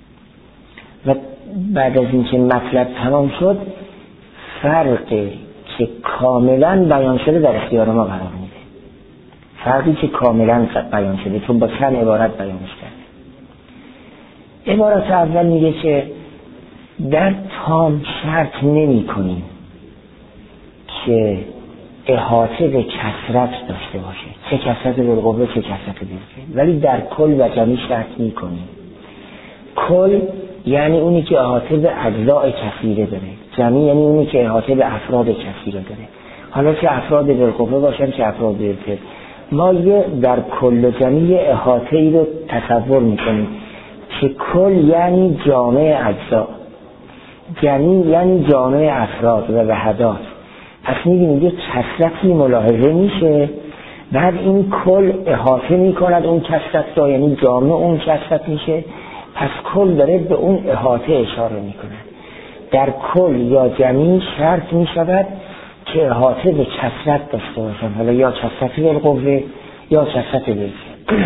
و بعد از اینکه مطلب تمام شد، فرق که کاملا بیان شده در اختیار ما قرار میده. فرقی که کاملا بیان شده، چون با چند عبارت بیانش کرد. عبارت اول میگه که در تام شرط نمی کنیم که احاطه به کثرت داشته باشه، چه کثرت بالقوه چه کثرت بالفعل، ولی در کل و جمعی شرط می کنیم. کل یعنی اونی که احاطه به اجزاء کثیره داره، جمعی یعنی اونی که احاطه به افراد کثیره داره، حالا که افراد بالقوه باشن که افراد بالفعل. ما یه در کل و جمعی احاطه ای رو تصور میکنیم که کل یعنی جامع اجزا، جمعی یعنی جامع افراد و وحدات. پس میبینید یه کثرتی ملاحظه میشه، بعد این کل احاطه میکند اون کثرت را، یعنی جامع اون کثرت میشه، پس کل داره به اون احاطه اشاره میکند. در کل یا جمعی شرط میشود که احاطه به کثرت داشته باشن، حالا یا کثرت بالقوه یا کثرت بالفعل.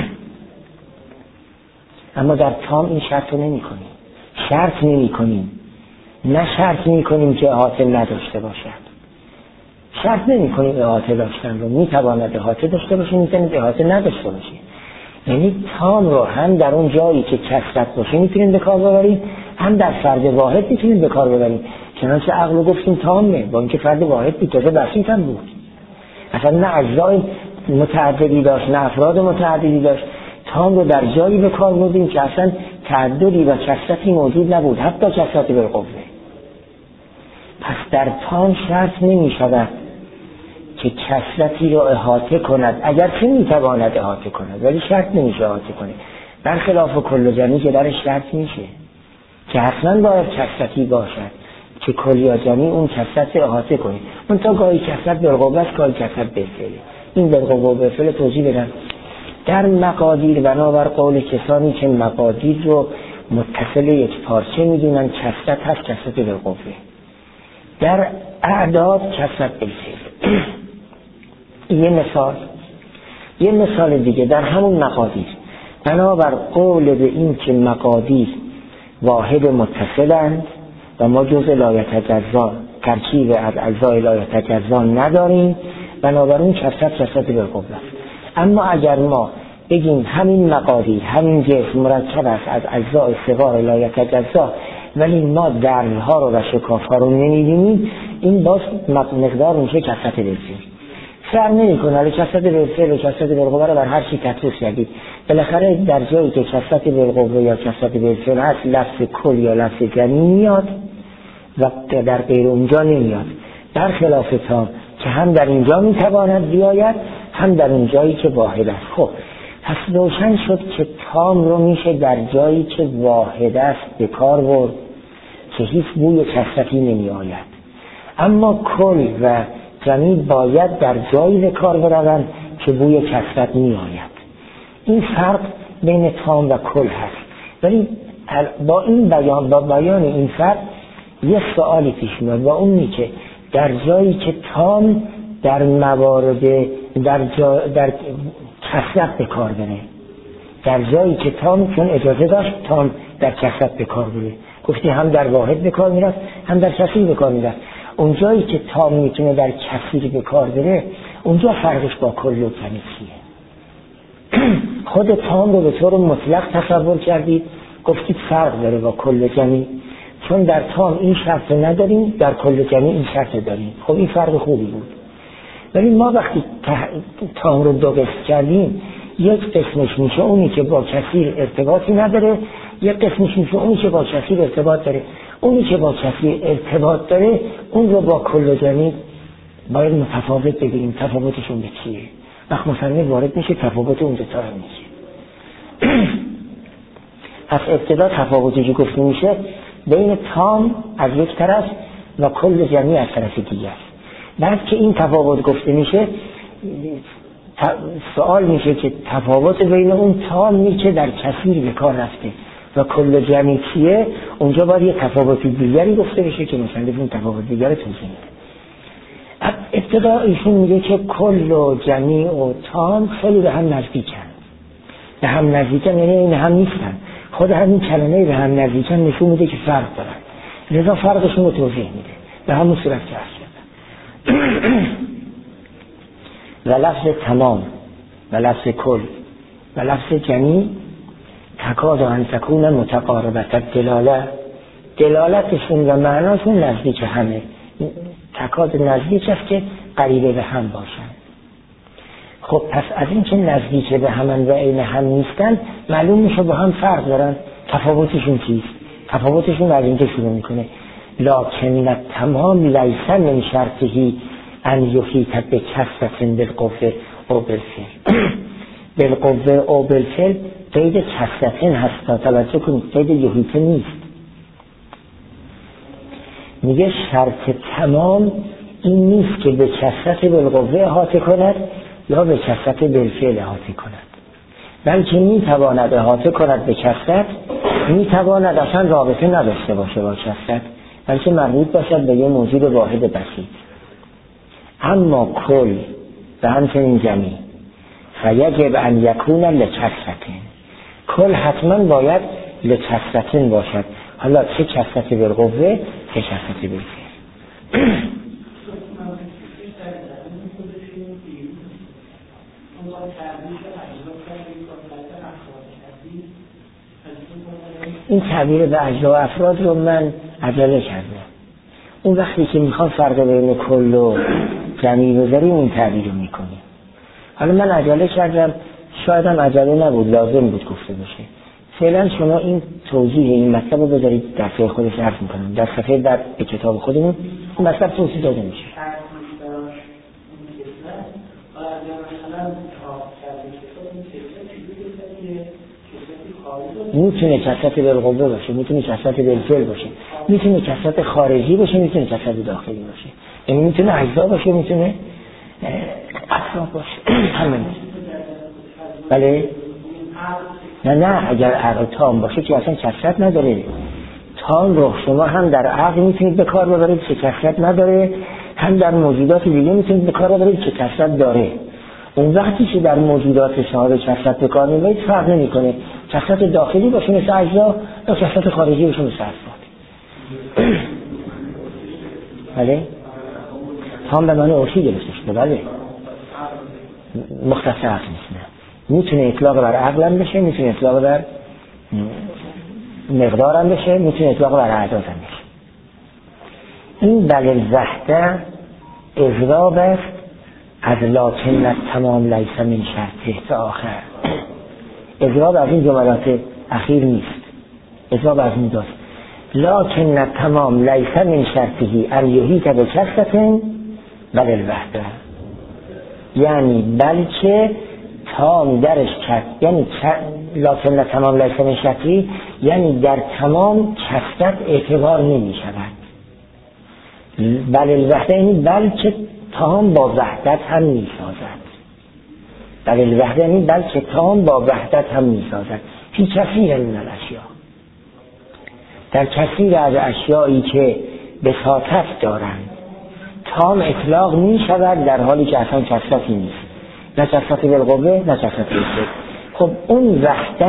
اما در تام این شرط رو نمی کنیم، شرط نمی کنیم، نه شرط می کنیم که احاطه نداشته باشد، شرط نمی کنیم احاطه داشتن رو، می تواند احاطه داشته باشه، می تواند احاطه نداشته باشه. یعنی تام رو هم در اون جایی که کثرت باشه میتونیم به کار ببریم، هم در فرد واحد میتونیم به کار ببریم. چنانچه عقل رو گفتیم تامه، با اینکه فرد واحد بود، تازه بسیط هم بود، اصلا نه اجزای متعددی داشت نه افراد متعددی داشت. تام رو در جایی به کار بردیم که اصلا تعددی و کثرتی موجود نبود، حتی کثرت بالقوه. پس در تام شرط نمی شود که کثرتی رو احاطه کند، اگر چه می تواند احاطه کند، ولی شرط نمیشه احاطه کنه. برخلاف کل و جمعی که در شرط میشه که حتما باید کثرتی باشد که کل یا جمعی اون کثرت احاطه کنه. اون تا گاهی کثرت بالقوه است، گاهی کثرت بالفعل. این بالقوه و بالفعل توضیح بدم. در مقادیر بنابر قول کسانی که مقادیر رو متصل یک پارچه میدونن کثرت هست، کثرت بالقوه. در اعداد کثرت بالفعل. یه مثال دیگه در همون مقادیر بنابر قول به این که مقادیر واحد متصلند و ما جزء لایتجزا ترکیب از اجزای لایتجزا نداریم، بنابراین کثرت بالقوه است. اما اگر ما بگیم همین مقادیر همین جسم مرکب است از اجزای صغار لایتجزا، ولی ما درها رو و شکاف‌ها رو نمی‌بینیم، این باز مقدار میشه کثرت بالفعل. فرق نمی‌کنه ولی کثرت بالفعل و کثرت بالقوه رو بر هر چی تطبیق کردید، بالاخره در جایی که کثرت بالقوه یا کثرت بالفعل هست لفظ کل یا لفظ جمعی میاد و در غیر اونجا نمیاد. برخلاف تام که هم در اینجا میتواند بیاید هم در اون جایی که واحد است. خب پس روشن شد که تام رو میشه در جایی که واحد است به کار برد که هیچ بوی کثرتی نمی آید. اما کل و جمعی باید در جایی به کار بروند که بوی کثرت می آید. این فرق بین تام و کل هست. ولی با این بیان، با بیان این فرق یه سوالی پیش میاد و اونی که در جایی که تام در موارد در کثرت به کار بره، در جایی که تام چون اجازه داشت تام در کثرت به کار بره، گفتی هم در واحد به کار میرفت هم در کثیر به کار میرفت. اون جایی که تام میتونه در کثیر به کار بره، اونجا فرقش با کل و جمعی چیه؟ خود تام رو به طور مطلق تصور کردید، گفتید فرق داره با کل و جمعی، چون در تام این شرط نداریم، در کل و جمعی این شرط داریم. خب این فرق خوبی بود. ولی ما وقتی تام رو دو قسم کردیم، یک قسمش میشه اونی که با کثیر ارتباطی نداره، یک قسمش میشه اونی که با کثیر ارتباط داره. اونی که با کثیر ارتباط داره اون رو با کل و جمعی باید متفاوت بگیریم. تفاوتشون به چیه؟ وقت مصنف وارد میشه تفاوت اون دوتا رو میشه. از ابتدا تفاوتی که گفته میشه بین تام از یک طرف و کل جمعی از طرف دیگه است. بعد که این تفاوت گفته میشه سوال میشه که تفاوت بین اون تامی که در کثیر به کار رفته و کل جمعی چیه؟ اونجا باید یه تفاوت دیگری گفته بشه که مصنف اون تفاوت دیگر توضیح میده. ابتدا ایشون میگه که کل و جمعی و تام خیلی به هم نزدیکن. به هم نزدیکن یعنی این هم نیستن. خود همین کلمه به هم نزدیکن نشون میده که فرق دارن، لذا فرقشون رو توضیح میده. به همون صورت که هست و لفظ تمام و لفظ کل و لفظ جمیع تکاد ان تکون متقاربت دلالتشون و معناشون نزدیک همه، تکاد نزدیک است که قریبه به هم باشن. خب پس از این که نزدیک به همن و عین هم نیستن معلوم میشه با هم فرق دارن. تفاوتشون چیست؟ تفاوتشون از اینجا شروع میکنه لکن التمام لیس من شرطه ان یحیط بکثرة بالقوة او بالفعل. بالقوة او بالفعل قید کثرة هست، توجه کنید، قید یحیط نیست. میگه شرط تمام این نیست که به کثرت بالقوه احاطه کند یا به کثرت بالفعل احاطه کند، بلکه میتواند احاطه کند به کثرت، میتواند اصلا رابطه نداشته باشه با کثرت، بلکه مربوط باشد به یه موجود واحد بسیط. اما کل و همچنین جمیع فیجب ان یکون لکثرة، کل حتما باید لکثرة باشد، حالا چه کثرت بالقوه چه کثرت بالفعل. این تعبیر به اجزا و افراد رو من عجله کردم. اون وقتی که میخوام فرق بین کل و جمیع بذاریم این تعبیر رو میکنیم. حالا من عجله کردم، شاید هم عجله نبود، لازم بود گفته بشه. فعلا شما این توضیح این مطلب رو بذارید در صفحه خودش عرض میکنم، در صفحه بعد به کتاب خودمون این مطلب توضیح داده میشه. میتونه کثرت بالقوه باشه، میتونه کثرت بالفعل باشه، میتونه کثرت خارجی باشه، میتونه کثرت داخلی باشه، یعنی میتونه اجزا باشه، میتونه افراد باشه. همین. بله؟ نه اگر عقل تام باشه که اصلا کثرت نداره. تام رو شما هم در عقل میتونید به کار ببرید که کثرت نداره، هم در موجودات دیگه میتونید به کار ببرید که کثرت داره. اون وقتی که در موجودات صاحب کثرت به کار میبرید فرق نمیکنه کثرت داخلی باشه مثل اجزا یا کثرت خارجی باشه مثل افراد. بله؟ تام به معنی عرفی گرفته شده. بله مختص عقل نیست. میتونه اطلاق بر عقلم بشه، میتونه اطلاق بر مقدارم بشه، میتونه اطلاق بر اعدادم بشه. این بل الوحده اضراب است از لکن التمام لیس من شرطه تا آخر. اضراب از این جملات اخیر نیست، اضراب از این داست لکن التمام لیس من شرطه ان یحیط بکثرة بل الوحده، یعنی بلکه تام درش کرد، یعنی لکن تمام لیس من شرطه یعنی در تمام کثرت اعتبار نمی شود. بل الوحده یعنی بلکه تام با وحدت هم می سازد. بل الوحده یعنی بلکه تام با وحدت هم می سازد. فی کثیر من الاشیاء، در کثیر از اشیایی که بساطت دارند تام اطلاق می شود در حالی که اصلا کثرتی نیست، نه کثرت بالقوه نه کثرت بالفعل. خب اون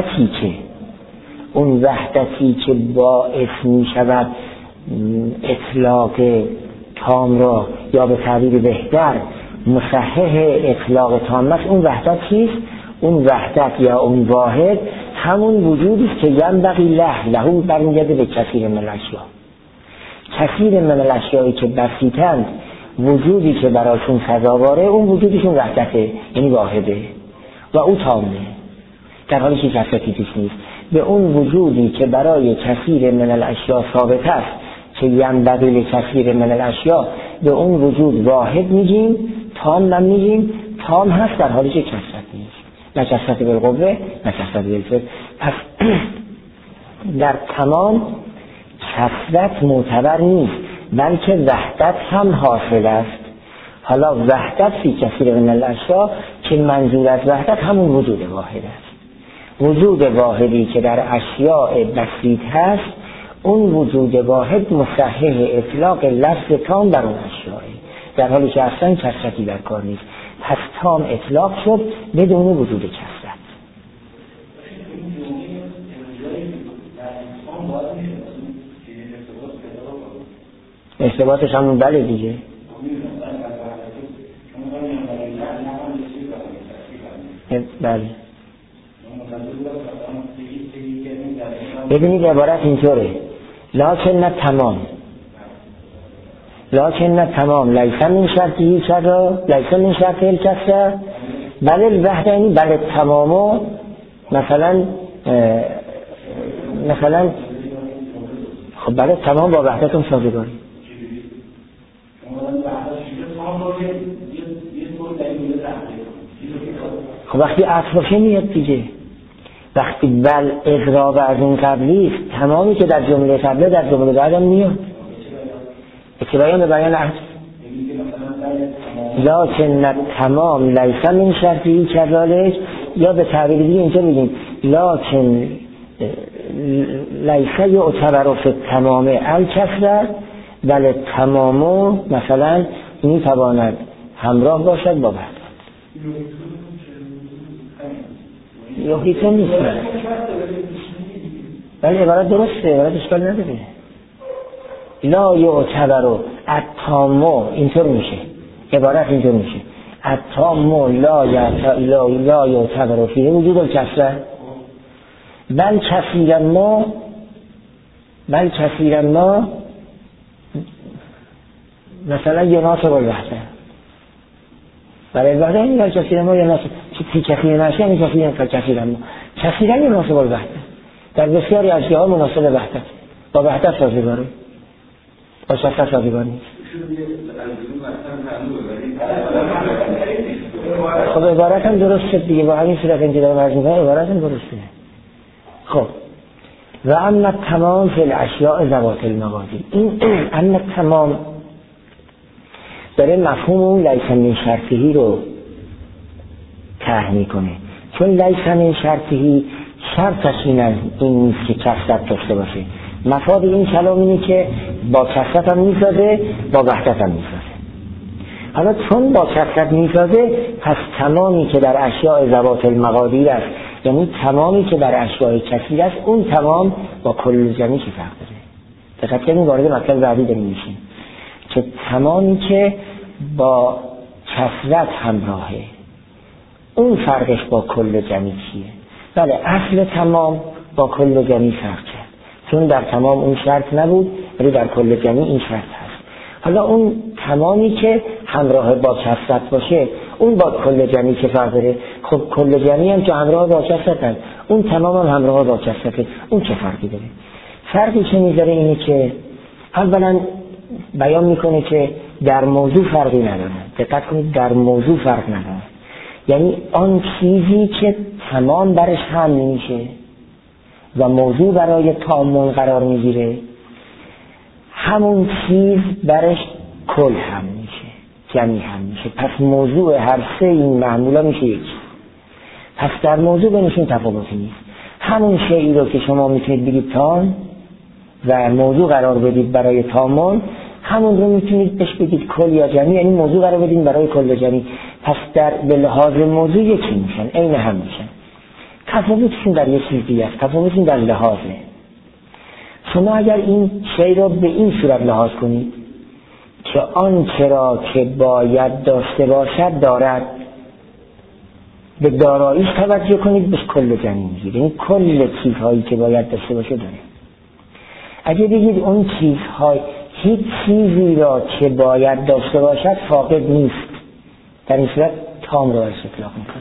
وحدتی که باعث می شود اطلاق تام را یا به تعبیر بهتر مصحح اطلاق تام است، اون وحدت چیست؟ اون وحدت یا اون واحد همون وجودی است که ینبغی له برمیگرده به کثیر من الاشیاء. کثیر من الاشیایی که بسیطند، وجودی که براشون سزاواره، اون وجودشون وحدته، یعنی واحده و او تامه، در حالی که کثرتی توش نیست. به اون وجودی که برای کثیر من الاشیاء ثابت است که ینبغی لکثیر من الاشیاء، به اون وجود واحد میگیم، تام نمیگیم. تام هست در حالی که کثرت نیست، نه کثرت بالقوه نه کثرت بالفعل. پس در تمام کثرت معتبر نیست، بلکه وحدت هم حاصل است. حالا وحدت فی کثیر من الاشیاء که منظور از وحدت همون وجود واحد است. وجود واحدی که در اشیاء بسیط هست، اون وجود واحد مصحح اطلاق لفظ تام بر اون اشیاء، در حالی که اصلا کثرتی در کار نیست. پس تام اطلاق شد بدون وجود کثرت. ارتباطش همون بله دیگه. بله. ببینید عبارت اینطوره، لکن نه تمام لیس من شرطی چرا لیس من شرطی الکسره بله الوحده، یعنی بله تمامو مثلا خب بله تمام با وحدتون سازگاری. خب وقتی اطرافه میاد دیگه، وقتی بل اضراب از اون قبلی است، تمامی که در جمله قبله در جمله بعدم میاد اتباعیان به بیان اصل. لکن تمام لیس من شرطی کذالک، یا به تعبیر دیگه اینجا بگیم لکن لیس یعتبر فی التمام الکسره بل تمامو مثلا میتواند همراه باشد با وحدت. یوحیتون نیست ولی عبارت درسته، عبارت اشکال نداره. لا یعتبر التامو اینطور میشه، عبارت اینطور میشه التامو لا یعتبر فیه وجود الکسره بل کثیرا ما مثلا یناسب الوحده، برای الوحده این بل کثیرا ما یناسب چی کثیر نشه، این کثیرا ما کثیرا یناسب الوحده، در بسیاری اشیاء مناسب وحدت، با وحدت سازگاره، با شرط سازگار نیست. خب عبارت هم درسته دیگه، با همین صورت اینکه دارم عرض میکنم عبارت هم درسته. خب و اما تمام فی الاشیاء ذوات المقادیر، این اما تمام داره مفهوم اون لیس من شرطی رو طرح میکنه، چون لیس من شرطی شرطش این نیست که کثرت داشته باشه. مفاد این کلام اینه که با کثرت هم میسازه با وحدت هم میسازه. حالا چون با کثرت میسازه پس تمامی که در اشیاء ذوات المقادیر است، یعنی تمامی که در اشیاء کثیر است، اون تمام با کل جمعی چه فرق داره؟ دقت کنید وارد مطلب بعدی داریم میشیم که تمامی که با کثرت همراهه اون فرقش با کل جمعی چیه؟ بله اصل تمام با کل جمعی فرق کرد، چون در تمام اون شرط نبود ولی در کل جمعی این شرط هست. حالا اون تمامی که همراه با کثرت باشه اون با کل جمعی چه فرق داره؟ خب کل جمعی هم که همراه با کثرت هست، اون تمام هم همراه با کثرت، اون چه فرقی داره؟ فرقی که میذاره اینه که اولا بیان میکنه که در موضوع فرقی نداره. دقت کنید در موضوع فرق نداره، یعنی آن چیزی که تمام برش هم میشه و موضوع برای تامون قرار میگیره همون چیز برش کل هم میشه، جمعی هم میشه. پس موضوع هر سه این معمولا میشه یکی. پس در موضوع بینشون تفاوتی نیست. همون شیئی رو که شما میتونید بگید تام و موضوع قرار بدید برای تامون، همون رو میتونید بهش بگید کل یا جمعی، یعنی موضوع قرار بدید برای کل جمعی. پس در به لحاظ موضوع یکی میشن، عین هم میشن. تفاوتشون در یک چیز دیگه است، تفاوتشون در لحاظه. شما اگر این شی رو به این صورت لحاظ کنید که آن چرا که باید داشته باشد دارد، به داراییش توجه کنید بهش کل جمعی میگید، یعنی کل چیزهایی که باید داشته باشه داره. اگه بگید اون چیزهای هیچ چیزی را که باید داشته باشد فاقد نیست، در این صورت تام رو اطلاق میکنه.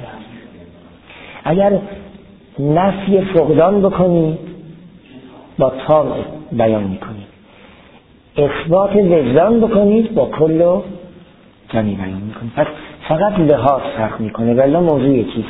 اگر نفی فقدان بکنید با تام بیان میکنید، اثبات وجدان بکنید با کل و جمعی بیان میکنید. پس فقط لحاظ فرق میکنه ولی موضوع چیست.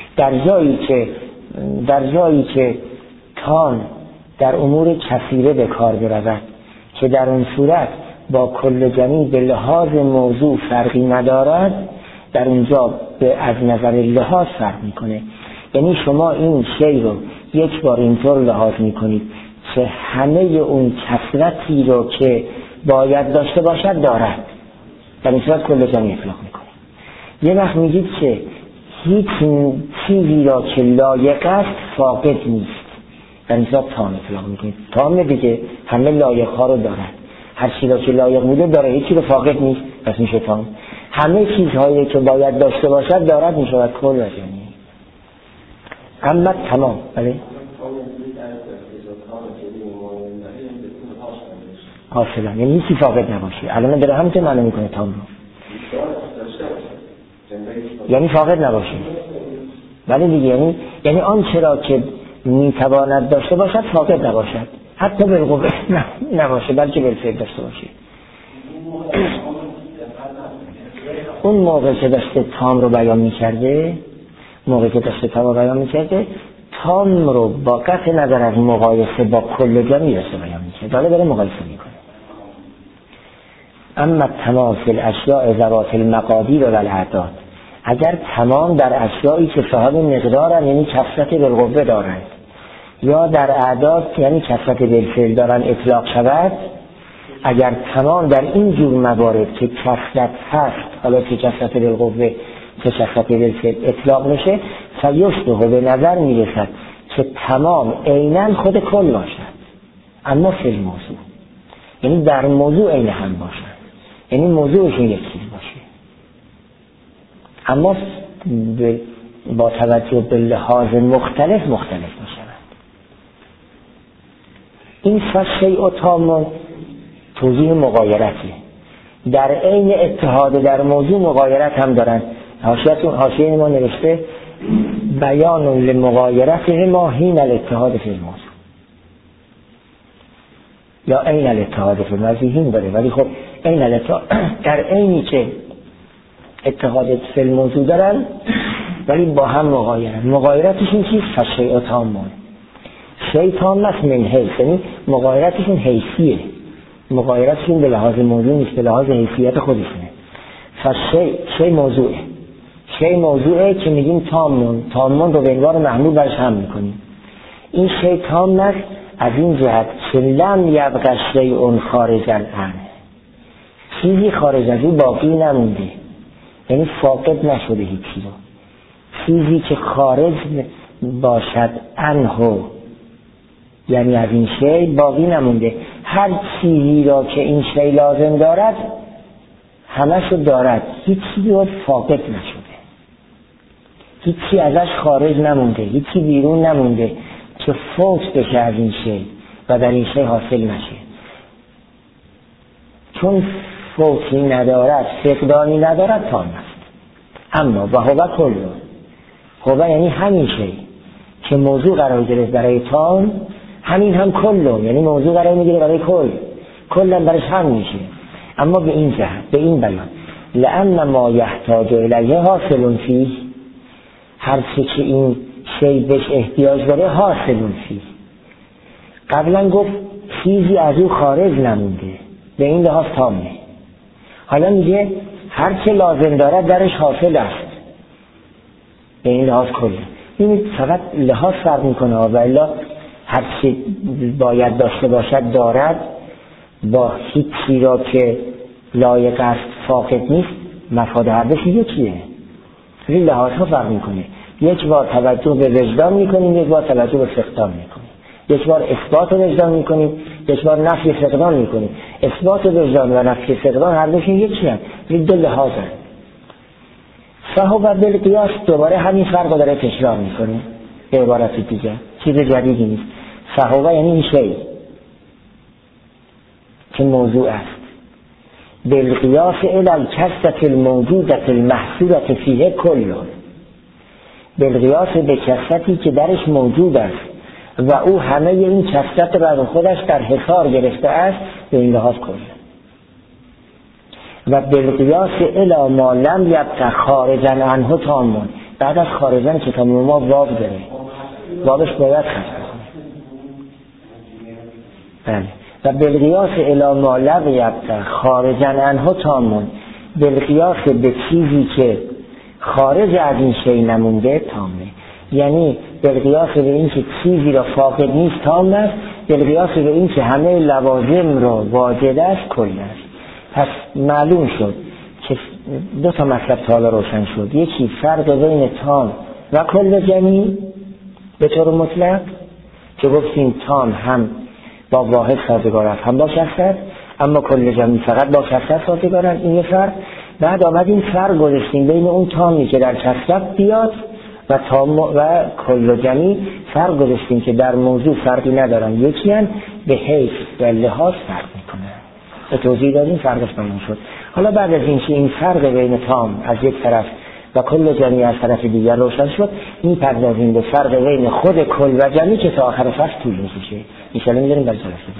در جایی که تام در امور کثیره به کار برود که در اون صورت با کل جمعی به لحاظ موضوع فرقی ندارد، در اونجا از نظر لحاظ فرق میکنه. یعنی شما این شی رو یک بار اینطور لحاظ میکنید که همه اون کثرتی رو که باید داشته باشد دارد، در این صورت کل جمعی اطلاق میکنید. یه وقت میگید که هیچ چیزی را که لایق است فاقد نیست، در این صورت تام اطلاق میکنید. تام دیگه همه لایق ها رو دارد، هر چیزی را که لایق بوده داره، هیچی رو فاقد نیست، پس میشه تام. همه چیزهایی که باید داشته باشد دارد، میشود کل جمعی. اما تمام. بله حاصلا یعنی هیچی فاقد نباشه. الان داره همین معنی میکنه تام رو، یعنی فاقد نباشه. ولی دیگه یعنی آن چرا که میتواند داشته باشد فاقد نباشد، حتی بالقوه نباشه بلکه بالفعل داشته باشه. اون موقع که داشته تام رو بیان میکرده، تام رو با قطع نظر از مقایسه با کل جا میرسه بیان میکرد. حالا داره مقایسه میکنه. اما تمام فی الاشیاء ذوات المقادیر و الاعداد، اگر تمام در اشیایی که صاحب مقدارن یعنی کثرت بالقوه دارند، یا در اعداد یعنی کثرت بالفعل دارن اطلاق شود، اگر تمام در این جور موارد که کثرت هست، حالا که کثرت بالقوه که کثرت بالفعل اطلاق میشه، فیشبه به نظر میرسد که تمام عیناً خود کل باشد، اما فی الموضوع یعنی در موضوع عین هم باشد، یعنی موضوعشون یک چیز باشه، اما با توجه به لحاظ مختلف باشند. این فشیء تام توضیح مغایرته. در عین اتحاد در موضوع مغایرت هم دارن. حاشیه ما نوشته بیان لمغایرته ما حین الاتحاد فی الموضوع، یا عین الاتحاد فی الموضوع هین داره، ولی خب عین الاتحاد در عینی که اتحاد فی الموضوع دارن ولی با هم مغایرتشون چیز فشیء تام شیطان نست من حیث، یعنی مغایرتشون حیثیه، مغایرتشون به لحاظ موضوع نیست، به لحاظ حیثیت خودشونه. شی موضوعه که میگیم تامون رو به عنوان محمول برش هم میکنیم. این شی تام نست از این جهت که لم یبقى شیء خارج عنه، چیزی خارج از او باقی نمونده، یعنی فاقد نشده هیچی رو. چیزی که خارج باشد عنه یعنی از این شی باقی نمونده. هر چیزی را که این شی لازم دارد همشو دارد، هیچی رو فاقد نشده، هیچی ازش خارج نمونده، هیچی بیرون نمونده که فوت بشه از این شی و در این شی حاصل نشه. چون فوتی ندارد، فقدانی ندارد، تام است. اما و هو کل، هو یعنی همین شی که موضوع قرار گرفت برای تام، همین هم کلو، یعنی موضوع قرار میگیره برای کل هم برش هم میشه. اما به این جهت، به این بیان، لأن ما یحتاج الیه حاصل فیه، هر چه که این شی بهش احتیاج داره حاصل فیه. قبلا گفت چیزی از او خارج نمونده، به این لحاظ تامه. حالا میگه هر چه لازم دارد درش حاصل است، به این لحاظ کله. این فقط لحاظ فرق میکنه، و الا هر چی باید داشته باشد دارد، با هیچی را که لایق است فاقد نیست، مفاد هر دوش یکیه. این لحاظ ها فرق میکنه. یک بار توجه به وجدان میکنیم، یک بار توجه به فقدان میکنیم. یک بار اثبات وجدان میکنیم، یک بار نفی فقدان میکنیم. اثبات وجدان و نفی فقدان هر دوش یکی هست. این دو لحاظ هست. فهو بالقیاس دوباره همین فرق رو داره تکرار میکنه به عبارت دیگه، چیز جدیدی نیست. فهو یعنی این شی که موضوع است، بالقیاس الی الکثرة الموجودة المحصورة فیه کل، بالقیاس به کثرتی که درش موجود است و او همه این کثرت را خودش در حصار گرفته است، به این لحاظ کل. و بالقیاس الی ما لم یبق خارجا عنه تام، بعد از خارجن که تام ما واو داره، واوش باید خسته کنه. و بالقیاس الی ما لم یبق خارجا عنه تام، بالقیاس به چیزی که خارج از این شی نمونده تامه. یعنی بالقیاس به این که چیزی را فاقد نیست تام است، بالقیاس به این که همه لوازم را واجد است کل است. پس معلوم شد که دو تا مطلب تا حالا روشن شد. یکی فرق بین تام و کل جمعی به طور مطلق که گفتیم تام هم با واحد سازگار است هم با کثرت، اما کل جمعی فقط با کثرت سازگارند. این یه فرق. بعد آمدیم فرق گذاشتیم بین اون تامی که در کثرت بیاد و تام و کل و جمی فرق گذاشتیم که در موضوع فرقی ندارن، یکی هم به حیث و لحاظ فرق میکنه. به توضیح دادیم فرقش بیان شد. حالا بعد از اینکه این فرق بین تام از یک طرف و کل و جمی از طرف دیگر روشن شد، میپردازیم به فرق بین خود کل و جمی که تا آخر فصل طول میکشه. ان شاء الله میذاریم در جلسه